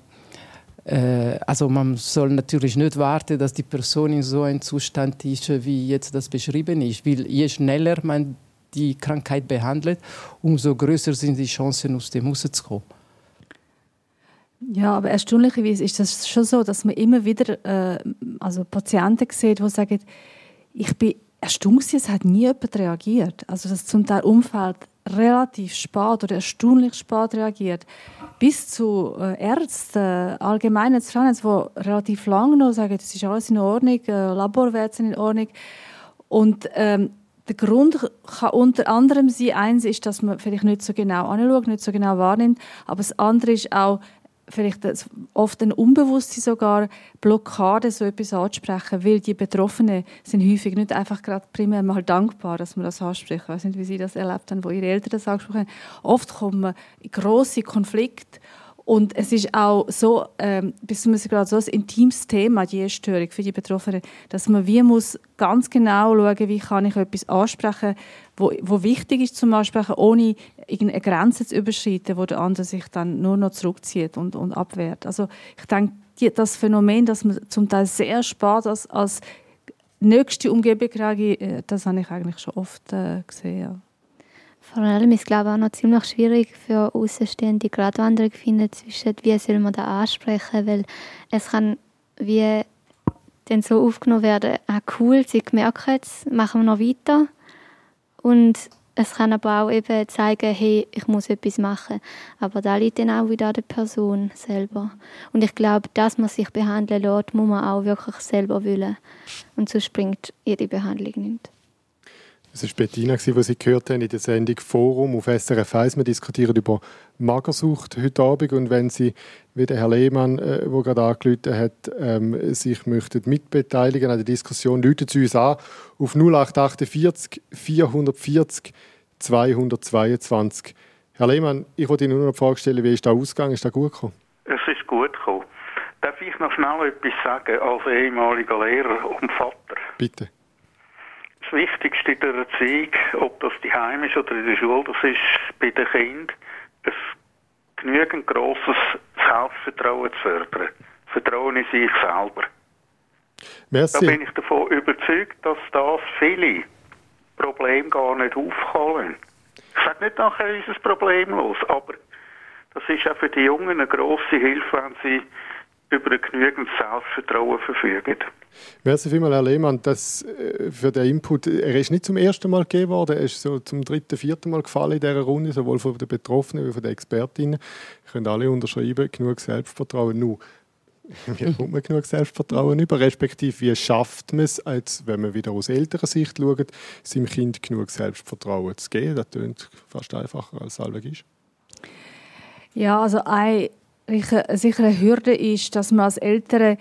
also man soll natürlich nicht warten, dass die Person in so einem Zustand ist, wie jetzt das beschrieben ist. Weil je schneller man die Krankheit behandelt, umso größer sind die Chancen, aus dem rauszukommen. Ja, aber erstaunlicherweise ist das schon so, dass man immer wieder also Patienten sieht, die sagen, ich bin erstaunt, es hat nie jemand reagiert. Also das zum Teil Umfeld relativ spät oder erstaunlich spät reagiert. Bis zu Ärzten, allgemeinen Frauenärzte, die relativ lange noch sagen, das ist alles in Ordnung, Laborwerte sind in Ordnung. Und der Grund kann unter anderem sein, eins ist, dass man vielleicht nicht so genau anschaut, nicht so genau wahrnimmt, aber das andere ist auch, vielleicht oft ein Unbewusstsein sogar, Blockade, so etwas anzusprechen, weil die Betroffenen sind häufig nicht einfach gerade primär mal dankbar, dass man das anspricht. Ich weiß nicht, wie Sie das erlebt haben, wo Ihre Eltern das angesprochen haben. Oft kommen grosse Konflikte und es ist auch so, bis gerade so ein intimes Thema, die Essstörung für die Betroffenen, dass man wie muss ganz genau schauen, wie kann ich etwas ansprechen, wo wichtig ist zum Ansprechen, ohne irgendeine Grenze zu überschreiten, wo der andere sich dann nur noch zurückzieht und abwehrt. Also ich denke, das Phänomen, dass man zum Teil sehr spät als nächste Umgebung reagiert, das habe ich eigentlich schon oft gesehen. Ja. Vor allem ist es, glaube ich, auch noch ziemlich schwierig für Außenstehende Gratwanderung finden zwischen, wie soll man das ansprechen, weil es kann wie dann so aufgenommen werden, cool, sie merken es, machen wir noch weiter. Und es kann aber auch eben zeigen, hey, ich muss etwas machen. Aber da liegt dann auch wieder an der Person selber. Und ich glaube, dass man sich behandeln lässt, muss man auch wirklich selber wollen. Und sonst bringt jede Behandlung nichts. Das war Bettina, die Sie gehört haben in der Sendung «Forum» auf SRF 1. Wir diskutieren über Magersucht heute Abend. Und wenn Sie, wie der Herr Lehmann, der gerade angerufen hat, sich möchten mitbeteiligen an der Diskussion, rufen Sie uns an auf 0848 440 222. Herr Lehmann, ich wollte Ihnen nur noch die Frage stellen, wie ist der Ausgang? Ist das gut gekommen? Es ist gut gekommen. Darf ich noch schnell etwas sagen als ehemaliger Lehrer und Vater? Bitte. Das Wichtigste in der Erziehung, ob das die Heim ist oder in der Schule, das ist bei den Kindern ein genügend grosses Selbstvertrauen zu fördern. Vertrauen in sich selber. Merci. Da bin ich davon überzeugt, dass das viele Probleme gar nicht aufkommen. Ich sage nicht nachher, ist es problemlos, aber das ist auch für die Jungen eine grosse Hilfe, wenn sie über ein genügend Selbstvertrauen verfügen. Merci vielmals, Herr Lehmann, für den Input. Er ist nicht zum ersten Mal gegeben worden, er ist so zum dritten, vierten Mal gefallen in dieser Runde, sowohl von den Betroffenen wie von den Expertinnen. Ihr könnt alle unterschreiben, genug Selbstvertrauen. Nur, wie kommt man genug Selbstvertrauen über? Respektive, wie schafft man es, als wenn man wieder aus älterer Sicht schaut, seinem Kind genug Selbstvertrauen zu geben? Das klingt fast einfacher, als es allweg ist. Ja, also eine sichere Hürde ist, dass man als Eltern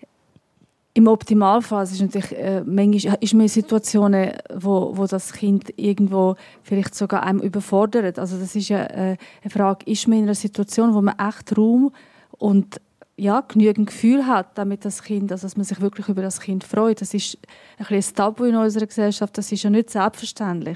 im Optimalfall, es ist natürlich manchmal ist man in Situationen, wo das Kind irgendwo vielleicht sogar einem überfordert. Also das ist ja eine Frage, ist man in einer Situation, wo man echt Raum und genügend Gefühl hat, damit das Kind, also dass man sich wirklich über das Kind freut. Das ist ein bisschen ein Tabu in unserer Gesellschaft, das ist ja nicht selbstverständlich.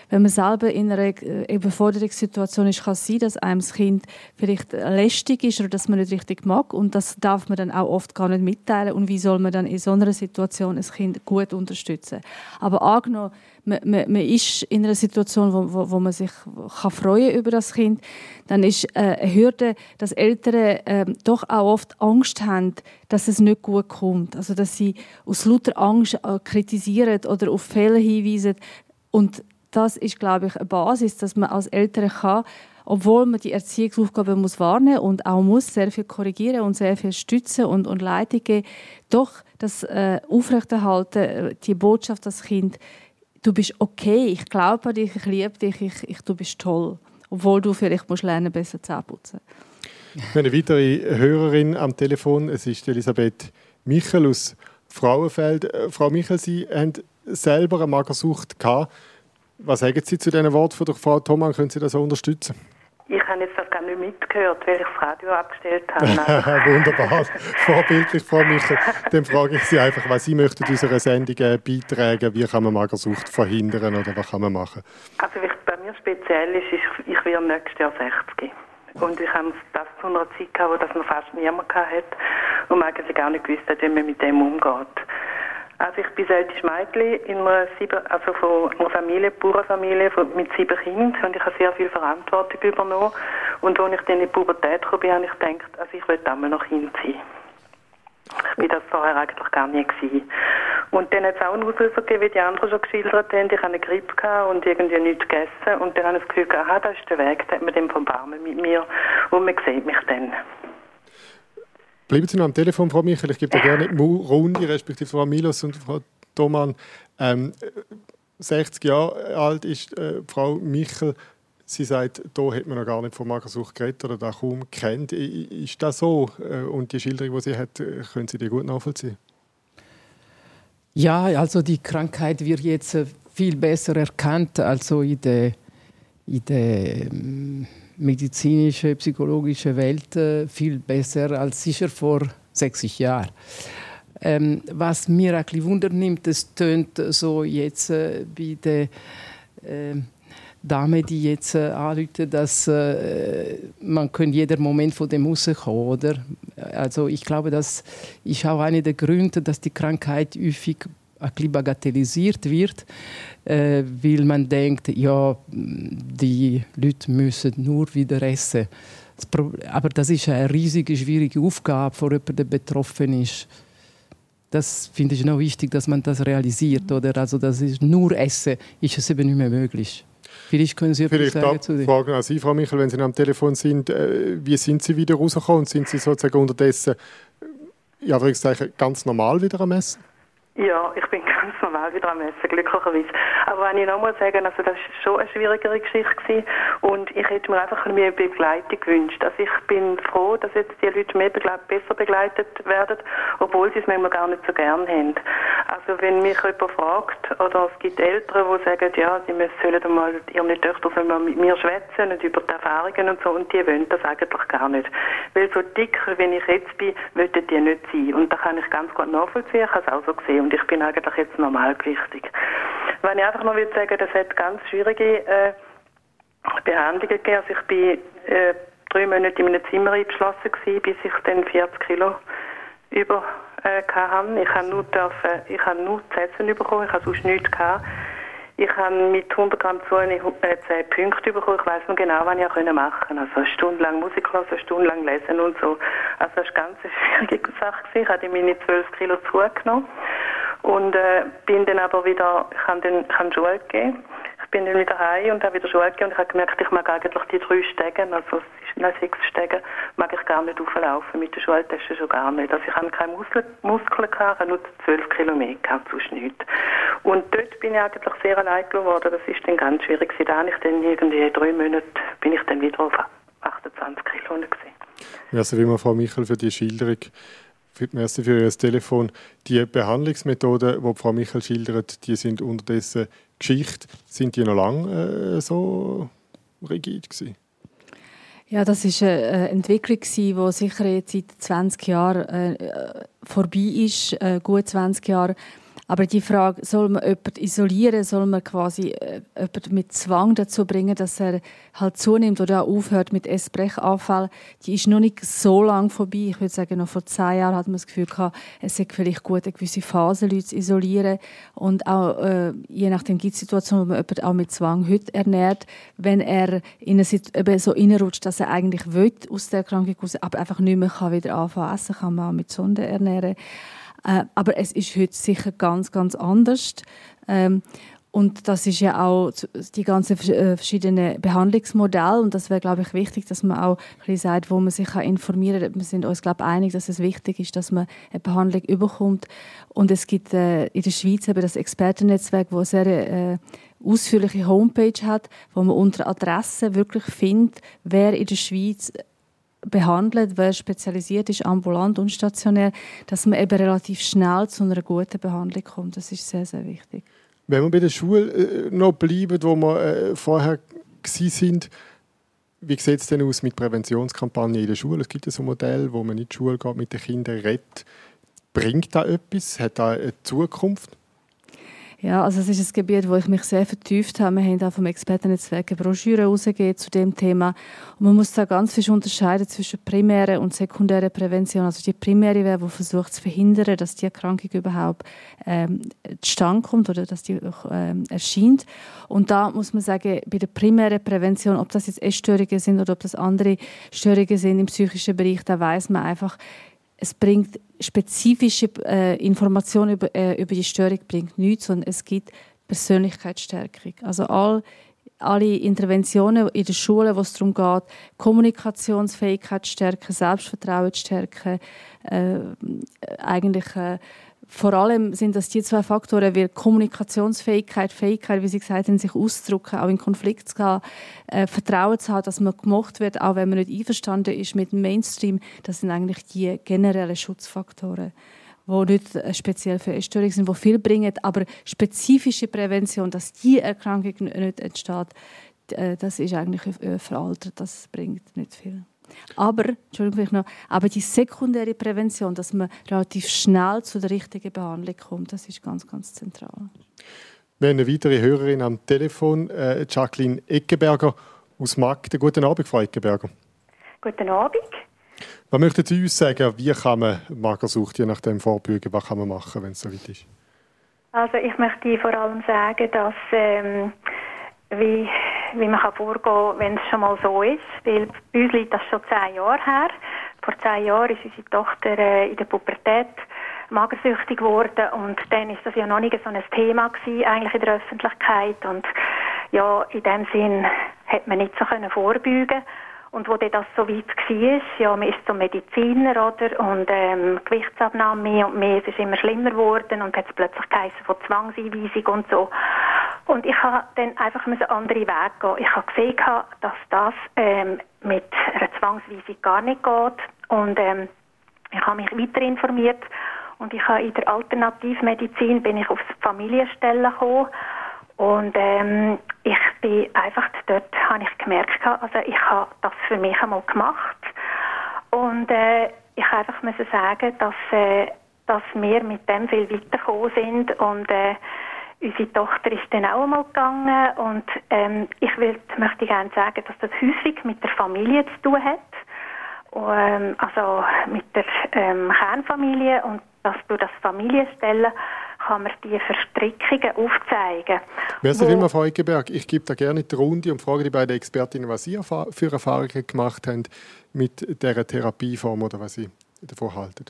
wenn man selber in einer Überforderungssituation ist, kann es sein, dass einem das Kind vielleicht lästig ist oder dass man nicht richtig mag. Und das darf man dann auch oft gar nicht mitteilen. Und wie soll man dann in so einer Situation ein Kind gut unterstützen? Aber angenommen, man ist in einer Situation, wo man sich kann freuen über das Kind, dann ist eine Hürde, dass Eltern doch auch oft Angst haben, dass es nicht gut kommt. Also dass sie aus lauter Angst kritisieren oder auf Fehler hinweisen. Und das ist, glaube ich, eine Basis, dass man als Eltern kann, obwohl man die Erziehungsaufgaben muss wahrnehmen und auch muss sehr viel korrigieren und sehr viel stützen und Leitung geben, doch das aufrechterhalten, die Botschaft das Kind, du bist okay, ich glaube an dich, ich liebe dich, du bist toll. Obwohl du vielleicht musst lernen, besser Zähne putzen. Eine weitere Hörerin am Telefon, es ist Elisabeth Michel aus Frauenfeld. Frau Michel, Sie haben selber eine Magersucht gehabt. Was sagen Sie zu diesen Worten von der Frau Thomann? Können Sie das auch unterstützen? Ich habe jetzt das gar nicht mitgehört, weil ich das Radio abgestellt habe. Wunderbar, vorbildlich, Frau Michel. Dann frage ich Sie einfach, was Sie möchten unserer Sendung beitragen. Wie kann man Magersucht verhindern oder was kann man machen? Also bei mir speziell ist, ich werde nächstes Jahr 60. Und ich habe das zu einer Zeit gehabt, wo das noch fast niemand hatte und man eigentlich gar nicht gewusst hat, wie man mit dem umgeht. Also ich bin selbst Mädchen in einer Familie, Bauernfamilie mit 7 Kindern und ich habe sehr viel Verantwortung übernommen. Und als ich dann in die Pubertät kam, habe ich gedacht, also ich will einmal noch Kind sein. Ich bin das vorher eigentlich gar nie gewesen. Und dann hat es auch einen Auslöser gegeben, wie die anderen schon geschildert haben. Ich hatte eine Grippe gehabt und irgendwie nichts gegessen. Und dann habe ich das Gefühl gehabt, aha, das ist der Weg, da hat man den vom Barmen mit mir und man sieht mich dann. Bleiben Sie noch am Telefon, Frau Michel. Ich gebe da gerne die Runde, respektive Frau Milos und Frau Thomann. 60 Jahre alt ist Frau Michel. Sie sagt, da hat man noch gar nicht von Magersucht geredet oder da kaum kennt. Ist das so? Und die Schilderung, die sie hat, können Sie die gut nachvollziehen? Ja, also die Krankheit wird jetzt viel besser erkannt, also in der medizinischen, psychologischen Welt viel besser als sicher vor 60 Jahren. Was mir ein bisschen Wunder nimmt, es tönt so jetzt bei der Dame, die jetzt anruft, dass man jeden Moment von dem rauskommen, oder? Also ich glaube, das ist auch einer der Gründe, dass die Krankheit häufig ein bisschen bagatellisiert wird, weil man denkt, ja, die Leute müssen nur wieder essen. Aber das ist eine riesige, schwierige Aufgabe für jemanden, der betroffen ist. Das finde ich noch wichtig, dass man das realisiert. Oder? Also das ist nur Essen, ist es eben nicht mehr möglich. Vielleicht können Sie etwas sagen zu dem. Fragen an Sie, Frau Michel, wenn Sie am Telefon sind. Wie sind Sie wieder rausgekommen? Sind Sie sozusagen unterdessen ganz normal wieder am Essen? Ja, ich bin ganz normal wieder am Essen, glücklicherweise. Aber wenn ich noch mal sagen, also das war schon eine schwierigere Geschichte gewesen. Und ich hätte mir einfach mehr Begleitung gewünscht. Also ich bin froh, dass jetzt die Leute besser begleitet werden, obwohl sie es manchmal gar nicht so gern haben. Also wenn mich jemand fragt, oder es gibt Eltern, die sagen, ja, sie sollen einmal, ihre Töchter sollen mal mit mir schwätzen und über die Erfahrungen und so, und die wollen das eigentlich gar nicht. Weil so dick, wie ich jetzt bin, wollen die nicht sein. Und da kann ich ganz gut nachvollziehen, ich habe es auch so gesehen. Und ich bin eigentlich jetzt normalgewichtig. Wenn ich einfach noch sagen, das hat ganz schwierige Behandlungen gegeben. Also ich bin 3 Monate in einem Zimmer eingeschlossen gewesen, bis ich dann 40 Kilo über hatte. Ich habe nur zu essen bekommen, ich habe sonst nichts gehabt. Ich habe mit 100 Gramm zu 10 Punkte bekommen. Ich weiss noch genau, was ich machen konnte. Also eine Stunde lang Musik hören, eine Stunde lang lesen und so. Also das war eine ganz schwierige Sache. Ich habe meine 12 Kilo zugenommen. Und bin dann aber wieder, ich habe Schule gegeben. Ich bin dann wieder heim und habe wieder Schule gegeben. Und ich habe gemerkt, ich mag eigentlich die 3 Stegen, also 6 Stegen, mag ich gar nicht auflaufen. Mit der Schultasche schon gar nicht. Also ich habe keine Muskeln gehabt, ich habe nur 12 Kilometer gehabt, sonst nichts. Und dort bin ich eigentlich sehr allein geworden. Das ist dann ganz schwierig. Da habe ich dann irgendwie 3 Monate, bin ich dann wieder auf 28 Kilo gewesen. Merci vielmals, Frau Michel, für die Schilderung. Merci für Ihr Telefon. Die Behandlungsmethoden, die Frau Michel schildert, die sind unterdessen Geschichte. Sind die noch lange so rigid gewesen? Ja, das war eine Entwicklung, die sicher jetzt seit 20 Jahren vorbei ist, gut 20 Jahre. Aber die Frage, soll man jemanden isolieren, soll man quasi jemanden mit Zwang dazu bringen, dass er halt zunimmt oder auch aufhört mit Essbrechanfällen, die ist noch nicht so lange vorbei. Ich würde sagen, noch vor 10 Jahren hat man das Gefühl gehabt, es sei vielleicht gut, eine gewisse Phase Leute zu isolieren. Und auch, je nachdem gibt es Situationen, wo man jemanden auch mit Zwang heute ernährt, wenn er in eine so reinrutscht, dass er eigentlich will, aus der Erkrankung raus, aber einfach nicht mehr wieder anfangen essen, kann man auch mit Sonde ernähren. Aber es ist heute sicher ganz, ganz anders. Und das ist ja auch die ganzen verschiedenen Behandlungsmodelle. Und das wäre, glaube ich, wichtig, dass man auch ein bisschen sagt, wo man sich informieren kann. Wir sind uns, glaube ich, einig, dass es wichtig ist, dass man eine Behandlung überkommt. Und es gibt in der Schweiz eben das Expertennetzwerk, das eine sehr ausführliche Homepage hat, wo man unter Adresse wirklich findet, wer in der Schweiz behandelt, wer spezialisiert ist, ambulant und stationär, dass man eben relativ schnell zu einer guten Behandlung kommt. Das ist sehr, sehr wichtig. Wenn wir bei der Schule noch bleiben, wo wir vorher sind, wie sieht es denn aus mit Präventionskampagnen in der Schule? Es gibt ja so ein Modell, wo man in die Schule geht, mit den Kindern redet. Bringt das etwas? Hat das eine Zukunft? Ja, also es ist ein Gebiet, wo ich mich sehr vertieft habe. Wir haben auch vom Expertennetzwerk eine Broschüre herausgegeben zu dem Thema. Und man muss da ganz viel unterscheiden zwischen primärer und sekundärer Prävention. Also die primäre wäre, die versucht zu verhindern, dass die Erkrankung überhaupt zustande kommt oder dass die erscheint. Und da muss man sagen, bei der primären Prävention, ob das jetzt Essstörungen sind oder ob das andere Störungen sind im psychischen Bereich, da weiss man einfach, es bringt spezifische Informationen über die Störung bringt nichts, sondern es gibt Persönlichkeitsstärkung. Also alle Interventionen in der Schule, wo es darum geht, Kommunikationsfähigkeit zu stärken, Selbstvertrauen zu stärken, vor allem sind das die 2 Faktoren, wie Kommunikationsfähigkeit, Fähigkeit, wie Sie gesagt haben, sich auszudrücken, auch in Konflikt zu gehen, Vertrauen zu haben, dass man gemocht wird, auch wenn man nicht einverstanden ist mit dem Mainstream. Das sind eigentlich die generellen Schutzfaktoren, die nicht speziell für Essstörungen sind, die viel bringen, aber spezifische Prävention, dass die Erkrankung nicht entsteht, das ist eigentlich veraltet, das bringt nicht viel. Aber die sekundäre Prävention, dass man relativ schnell zu der richtigen Behandlung kommt, das ist ganz, ganz zentral. Wir haben eine weitere Hörerin am Telefon, Jacqueline Eckenberger aus Magden. Guten Abend, Frau Eckenberger. Guten Abend. Was möchten Sie uns sagen, wie kann man Magersucht je nachdem vorbeugen? Was kann man machen, wenn es so weit ist? Also ich möchte vor allem sagen, dass wie man vorgehen kann, wenn es schon mal so ist. Weil bei uns liegt das schon 10 Jahre her. Vor 10 Jahren ist unsere Tochter in der Pubertät magersüchtig geworden und dann ist das ja noch nicht so ein Thema gewesen, eigentlich in der Öffentlichkeit. Und ja, in dem Sinn hat man nicht so vorbeugen. Und wo das so weit war, ja, man ist zum Mediziner, oder? Und Gewichtsabnahme mehr und mehr, es ist immer schlimmer geworden und hat es plötzlich geheißen von Zwangseinweisung und so. Und ich habe dann einfach einen anderen Weg gehen. Ich habe gesehen, dass das mit einer Zwangsweisung gar nicht geht. Und ich habe mich weiter informiert und ich habe in der Alternativmedizin bin ich auf Familienstellen gekommen. Und ich bin einfach dort, habe ich gemerkt, also ich habe das für mich einmal gemacht. Und ich habe einfach müssen sagen, dass wir mit dem viel weitergekommen sind. Und unsere Tochter ist dann auch einmal gegangen. Und möchte gerne sagen, dass das häufig mit der Familie zu tun hat. Also mit der Kernfamilie. Und dass durch das Familienstellen kann man diese Verstrickungen aufzeigen. Merci vielmals, Frau Eckenberg. Ich gebe da gerne die Runde und frage die beiden Expertinnen, was Sie für Erfahrungen gemacht haben mit dieser Therapieform oder was Sie davon halten.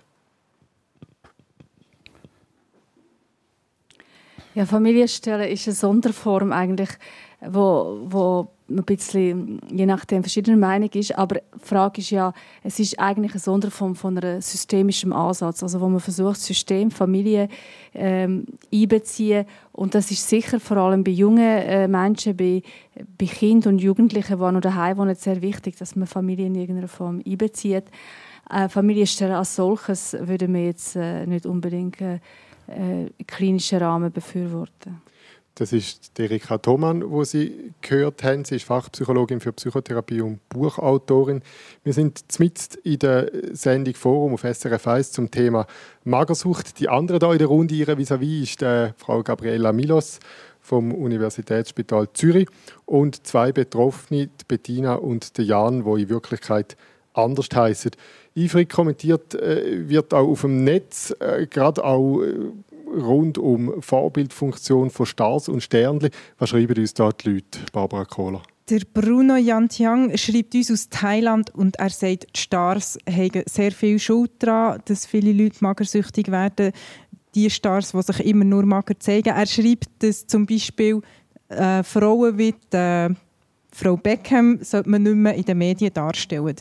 Ja, Familienstellen ist eine Sonderform eigentlich, wo ein bisschen, je nachdem, verschiedener Meinung ist. Aber die Frage ist ja, es ist eigentlich eine Sonderform von einem systemischen Ansatz, also wo man versucht, System, Familie einbeziehen. Und das ist sicher vor allem bei jungen Menschen, bei Kindern und Jugendlichen, die noch daheim wohnen, sehr wichtig, dass man Familie in irgendeiner Form einbezieht. Familienstellen als solches würden wir jetzt nicht unbedingt klinischen Rahmen befürworten. Das ist Erika Thomann, die Sie gehört haben. Sie ist Fachpsychologin für Psychotherapie und Buchautorin. Wir sind mitten in der Sendung Forum auf SRF 1 zum Thema Magersucht. Die andere hier in der Runde, ihre vis-à-vis, ist Frau Gabriela Milos vom Universitätsspital Zürich und zwei Betroffene, Bettina und Jan, die in Wirklichkeit anders heissen. Eifrig kommentiert wird auch auf dem Netz, gerade auch rund um Vorbildfunktion von Stars und Sternchen. Was schreiben uns da die Leute, Barbara Kohler? Der Bruno Yantiang schreibt uns aus Thailand und er sagt, die Stars haben sehr viel Schuld daran, dass viele Leute magersüchtig werden. Die Stars, die sich immer nur mager zeigen. Er schreibt, dass zum Beispiel Frauen wie Frau Beckham sollte man nicht mehr in den Medien darstellen,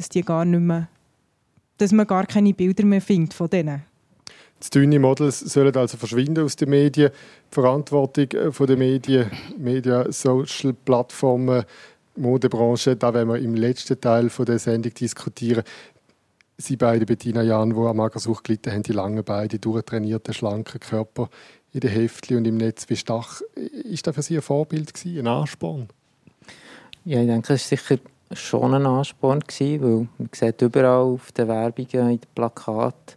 dass man gar keine Bilder mehr findet von denen. Die dünnen Models sollen also verschwinden aus den Medien. Die Verantwortung der Medien, Social-Plattformen, Modebranche, da werden wir im letzten Teil der Sendung diskutieren. Sie beide, Bettina Jan, die an Magersucht gelitten haben, die langen Beine, die durchtrainierten, schlanken Körper in den Heftchen und im Netz wie Stach. Ist das für Sie ein Vorbild gewesen, ein Ansporn? Ja, ich denke, es war sicher schon ein Ansporn gewesen, weil man sieht überall auf den Werbungen, in den Plakaten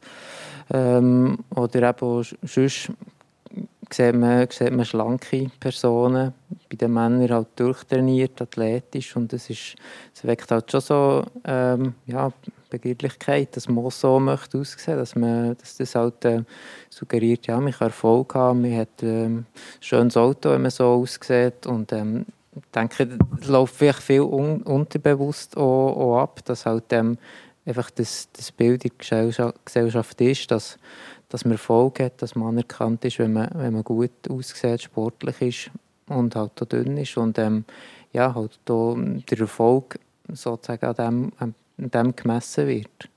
oder eben auch sonst sieht man schlanke Personen, bei den Männern halt durchtrainiert, athletisch und es weckt halt schon so Begehrlichkeit, dass man auch so möchte aussehen, dass das halt suggeriert, ja, man kann Erfolg haben, man hat ein schönes Auto, wenn man so aussieht und ich denke, es läuft vielleicht viel unterbewusst auch ab, dass halt einfach das Bild in der Gesellschaft ist, dass man Erfolg hat, dass man anerkannt ist, wenn man gut aussieht, sportlich ist und halt auch dünn ist und halt da der Erfolg sozusagen an dem gemessen wird.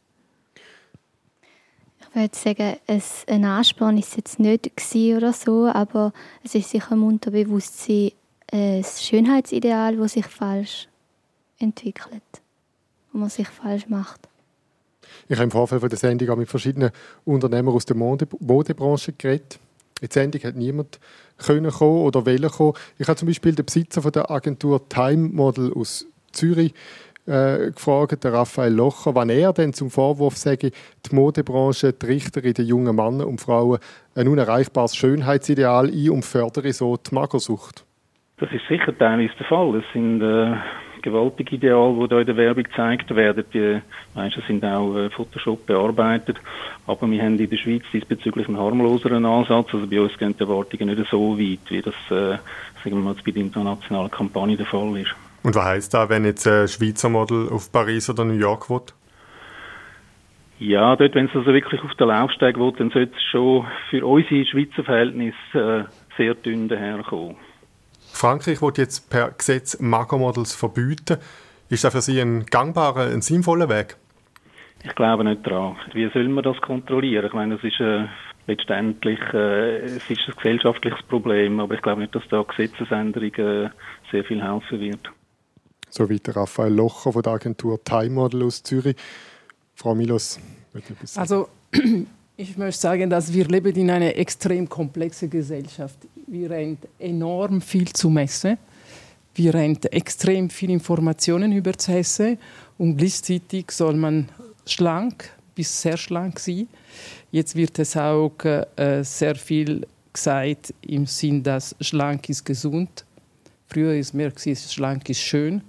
Ich würde sagen, ein Ansporn war es jetzt nicht oder so, aber es ist sicher im Unterbewusstsein ein Schönheitsideal, das sich falsch entwickelt, wo man sich falsch macht. Ich habe im Vorfeld der Sendung auch mit verschiedenen Unternehmern aus der Modebranche geredet. In die Sendung hat niemand kommen oder wollen kommen. Ich habe zum Beispiel den Besitzer von der Agentur Time Model aus Zürich gefragt, den Raphael Locher, wann er denn zum Vorwurf sage, die Modebranche trichtere den jungen Männern und Frauen ein unerreichbares Schönheitsideal ein und fördere so die Magersucht. Das ist sicher teilweise der Fall. Es sind gewaltige Ideale, die da in der Werbung gezeigt werden. Die meisten sind auch Photoshop bearbeitet. Aber wir haben in der Schweiz diesbezüglich einen harmloseren Ansatz. Also bei uns gehen die Erwartungen nicht so weit, wie das sagen wir mal, bei der internationalen Kampagne der Fall ist. Und was heisst das, wenn jetzt ein Schweizer Model auf Paris oder New York will? Ja, dort, wenn es also wirklich auf den Laufsteg will, dann sollte es schon für unsere Schweizer Verhältnisse sehr dünn daherkommen. Frankreich will jetzt per Gesetz Magermodels verbieten. Ist das für Sie ein gangbarer, ein sinnvoller Weg? Ich glaube nicht daran. Wie soll man das kontrollieren? Ich meine, das ist letztendlich es ist ein gesellschaftliches Problem, aber ich glaube nicht, dass da Gesetzesänderung sehr viel helfen wird. So wie der Raphael Locher von der Agentur Time Model aus Zürich. Frau Milos, möchte etwas sagen? Also, ich möchte sagen, dass wir leben in einer extrem komplexen Gesellschaft. Wir haben enorm viel zu messen. Wir haben extrem viele Informationen über das Essen. Und gleichzeitig soll man schlank bis sehr schlank sein. Jetzt wird es auch sehr viel gesagt im Sinn, dass schlank ist gesund. Früher ist mehr schlank ist schön.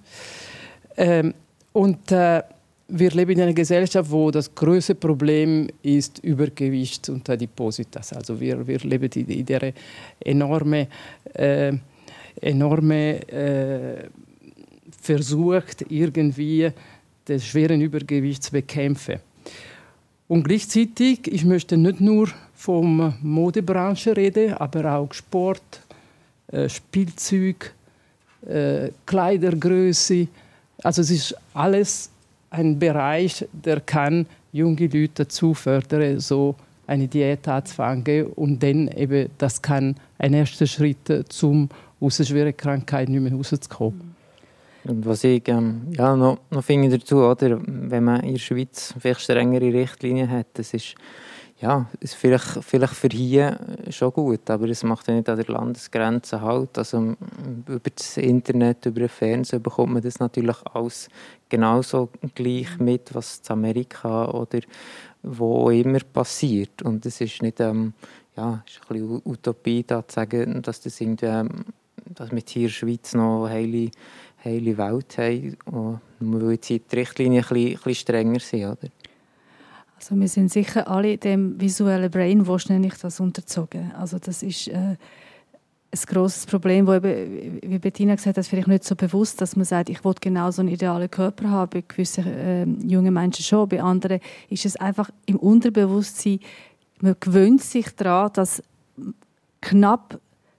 Wir leben in einer Gesellschaft, wo das größte Problem ist Übergewicht und Adipositas. Also wir leben in der enorme versucht, irgendwie das schweren Übergewicht zu bekämpfen. Und gleichzeitig, ich möchte nicht nur von Modebranche reden, aber auch Sport, Spielzeug, Kleidergröße. Also es ist alles ein Bereich, der kann junge Leute dazu fördern, so eine Diät anzufangen und dann eben, das kann ein erster Schritt zum aus der schweren Krankheit nicht mehr rauszukommen. Und was ich noch finde dazu, oder, wenn man in der Schweiz vielleicht strengere Richtlinien hat, das ist ja, ist vielleicht für hier schon gut, aber es macht ja nicht an der Landesgrenze halt. Also über das Internet, über den Fernsehen bekommt man das natürlich alles genauso gleich mit, was in Amerika oder wo immer passiert. Und es ist nicht, ist ein bisschen Utopie, da zu sagen, dass das irgendwie, dass wir hier in der Schweiz noch eine heile Welt haben, weil jetzt die Richtlinien ein bisschen strenger sind, oder? Also wir sind sicher alle dem visuellen Brainwash, nenne ich das, unterzogen. Also das ist ein grosses Problem, wo eben, wie Bettina gesagt hat, vielleicht nicht so bewusst, dass man sagt, ich will genau so einen idealen Körper haben. Bei gewissen jungen Menschen schon, bei anderen ist es einfach im Unterbewusstsein, man gewöhnt sich daran, dass knapp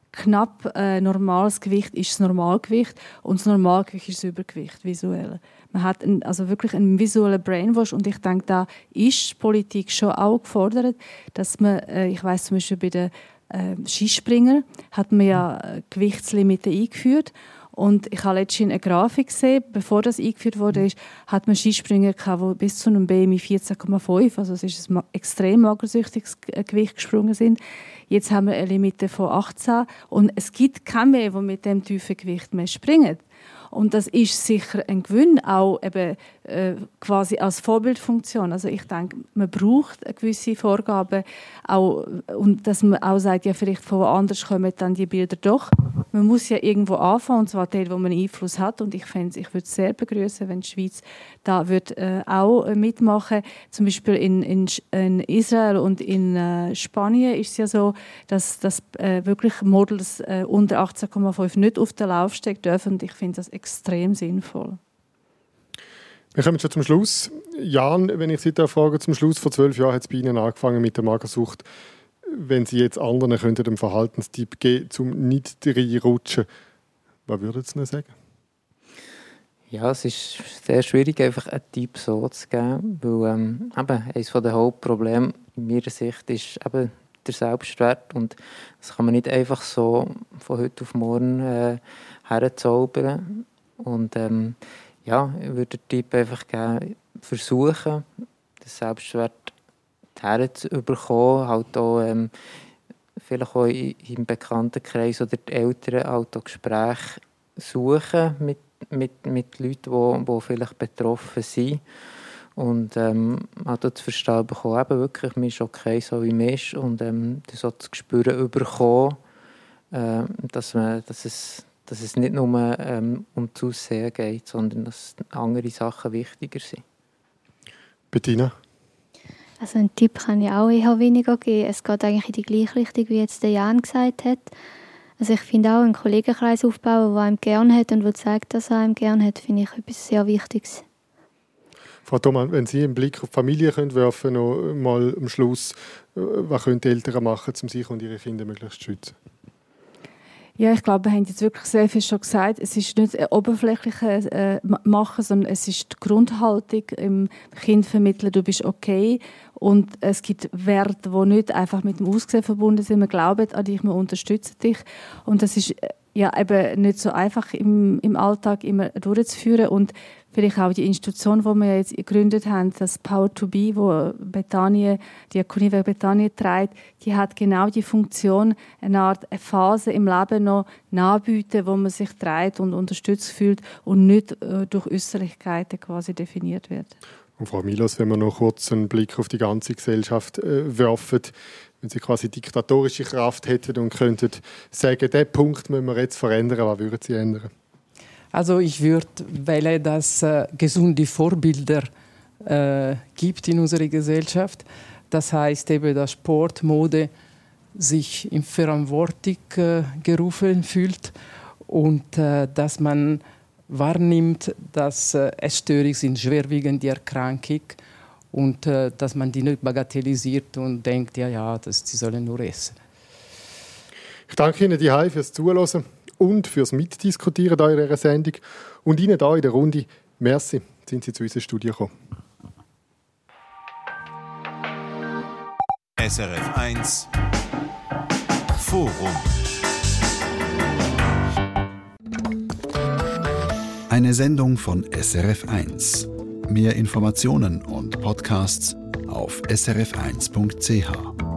normales Gewicht ist das Normalgewicht und das Normalgewicht ist das Übergewicht, visuell. Man hat wirklich einen visuellen Brainwash und ich denke, da ist Politik schon auch gefordert, dass man, ich weiss zum Beispiel bei den Skispringern hat man ja Gewichtslimite eingeführt und ich habe letztens eine Grafik gesehen, bevor das eingeführt wurde, hat man Skispringer gehabt, die bis zu einem BMI 14,5, also es ist ein extrem magersüchtiges Gewicht gesprungen sind. Jetzt haben wir eine Limite von 18 und es gibt keine mehr, die mit dem tiefen Gewicht mehr springen. Und das ist sicher ein Gewinn, auch eben, quasi als Vorbildfunktion. Also ich denke, man braucht eine gewisse Vorgabe, auch, und dass man auch sagt, ja, vielleicht von woanders kommen dann die Bilder doch. Man muss ja irgendwo anfangen, und zwar dort, wo man Einfluss hat. Und ich würde es sehr begrüßen, wenn die Schweiz da auch mitmachen. Zum Beispiel in Israel und in Spanien ist es ja so, dass wirklich Models unter 18,5 nicht auf den Laufsteg dürfen. Und ich finde das extrem sinnvoll. Wir kommen schon zum Schluss. Jan, wenn ich Sie da frage, zum Schluss vor 12 Jahren hat es bei Ihnen angefangen mit der Magersucht. Wenn Sie jetzt anderen könnten einen Verhaltenstipp geben, um nicht reinrutschen, was würden Sie denn sagen? Ja, es ist sehr schwierig, einfach einen Tipp so zu geben, weil eines der Hauptprobleme in meiner Sicht ist eben der Selbstwert und das kann man nicht einfach so von heute auf morgen herzaubern. Und ich würde den Tipp einfach geben, versuchen, den Selbstwert herzubekommen, halt auch, vielleicht auch im Bekanntenkreis oder die Eltern halt auch Gespräche suchen mit Leuten, die vielleicht betroffen sind. Und auch zu verstehen bekommen, eben wirklich, man ist okay, so wie man ist. Und das auch zu spüren bekommen, dass es nicht nur um das Aussehen geht, sondern dass andere Sachen wichtiger sind. Bettina? Also einen Tipp kann ich auch eher weniger geben. Es geht eigentlich in die gleiche Richtung, wie jetzt der Jan gesagt hat. Also ich finde auch, einen Kollegenkreis aufbauen, der einem gerne hat und der zeigt, dass er einem gerne hat, finde ich etwas sehr Wichtiges. Frau Thomann, wenn Sie einen Blick auf die Familie werfen können, noch mal am Schluss, was können die Eltern machen, um sich und ihre Kinder möglichst zu schützen? Ja, ich glaube, wir haben jetzt wirklich sehr viel schon gesagt. Es ist nicht ein oberflächliches Machen, sondern es ist die Grundhaltung im Kind vermitteln, du bist okay. Und es gibt Werte, die nicht einfach mit dem Aussehen verbunden sind. Wir glauben an dich, wir unterstützen dich. Und das ist ja eben nicht so einfach im Alltag immer durchzuführen. Und vielleicht auch die Institution, die wir jetzt gegründet haben, das Power to Be, wo Bethanien, die Diakonie Bethanien trägt, die hat genau die Funktion, eine Phase im Leben noch nachbieten, wo man sich trägt und unterstützt fühlt und nicht durch Äußerlichkeiten quasi definiert wird. Und Frau Milos, wenn wir noch kurz einen Blick auf die ganze Gesellschaft werfen, wenn Sie quasi diktatorische Kraft hätten und könnten sagen, diesen Punkt müssen wir jetzt verändern, was würden Sie ändern? Also ich würde wählen, dass es gesunde Vorbilder gibt in unserer Gesellschaft. Das heißt eben, dass Sport, Mode sich in Verantwortung gerufen fühlt und dass man wahrnimmt, dass Essstörungen sind schwerwiegende Erkrankung und dass man die nicht bagatellisiert und denkt, ja, die sollen nur essen. Ich danke Ihnen die fürs Zuhören und fürs Mitdiskutieren in dieser Sendung. Und Ihnen hier in der Runde, merci, sind Sie zu unserem Studio gekommen. SRF 1 Forum. Eine Sendung von SRF 1. Mehr Informationen und Podcasts auf srf1.ch.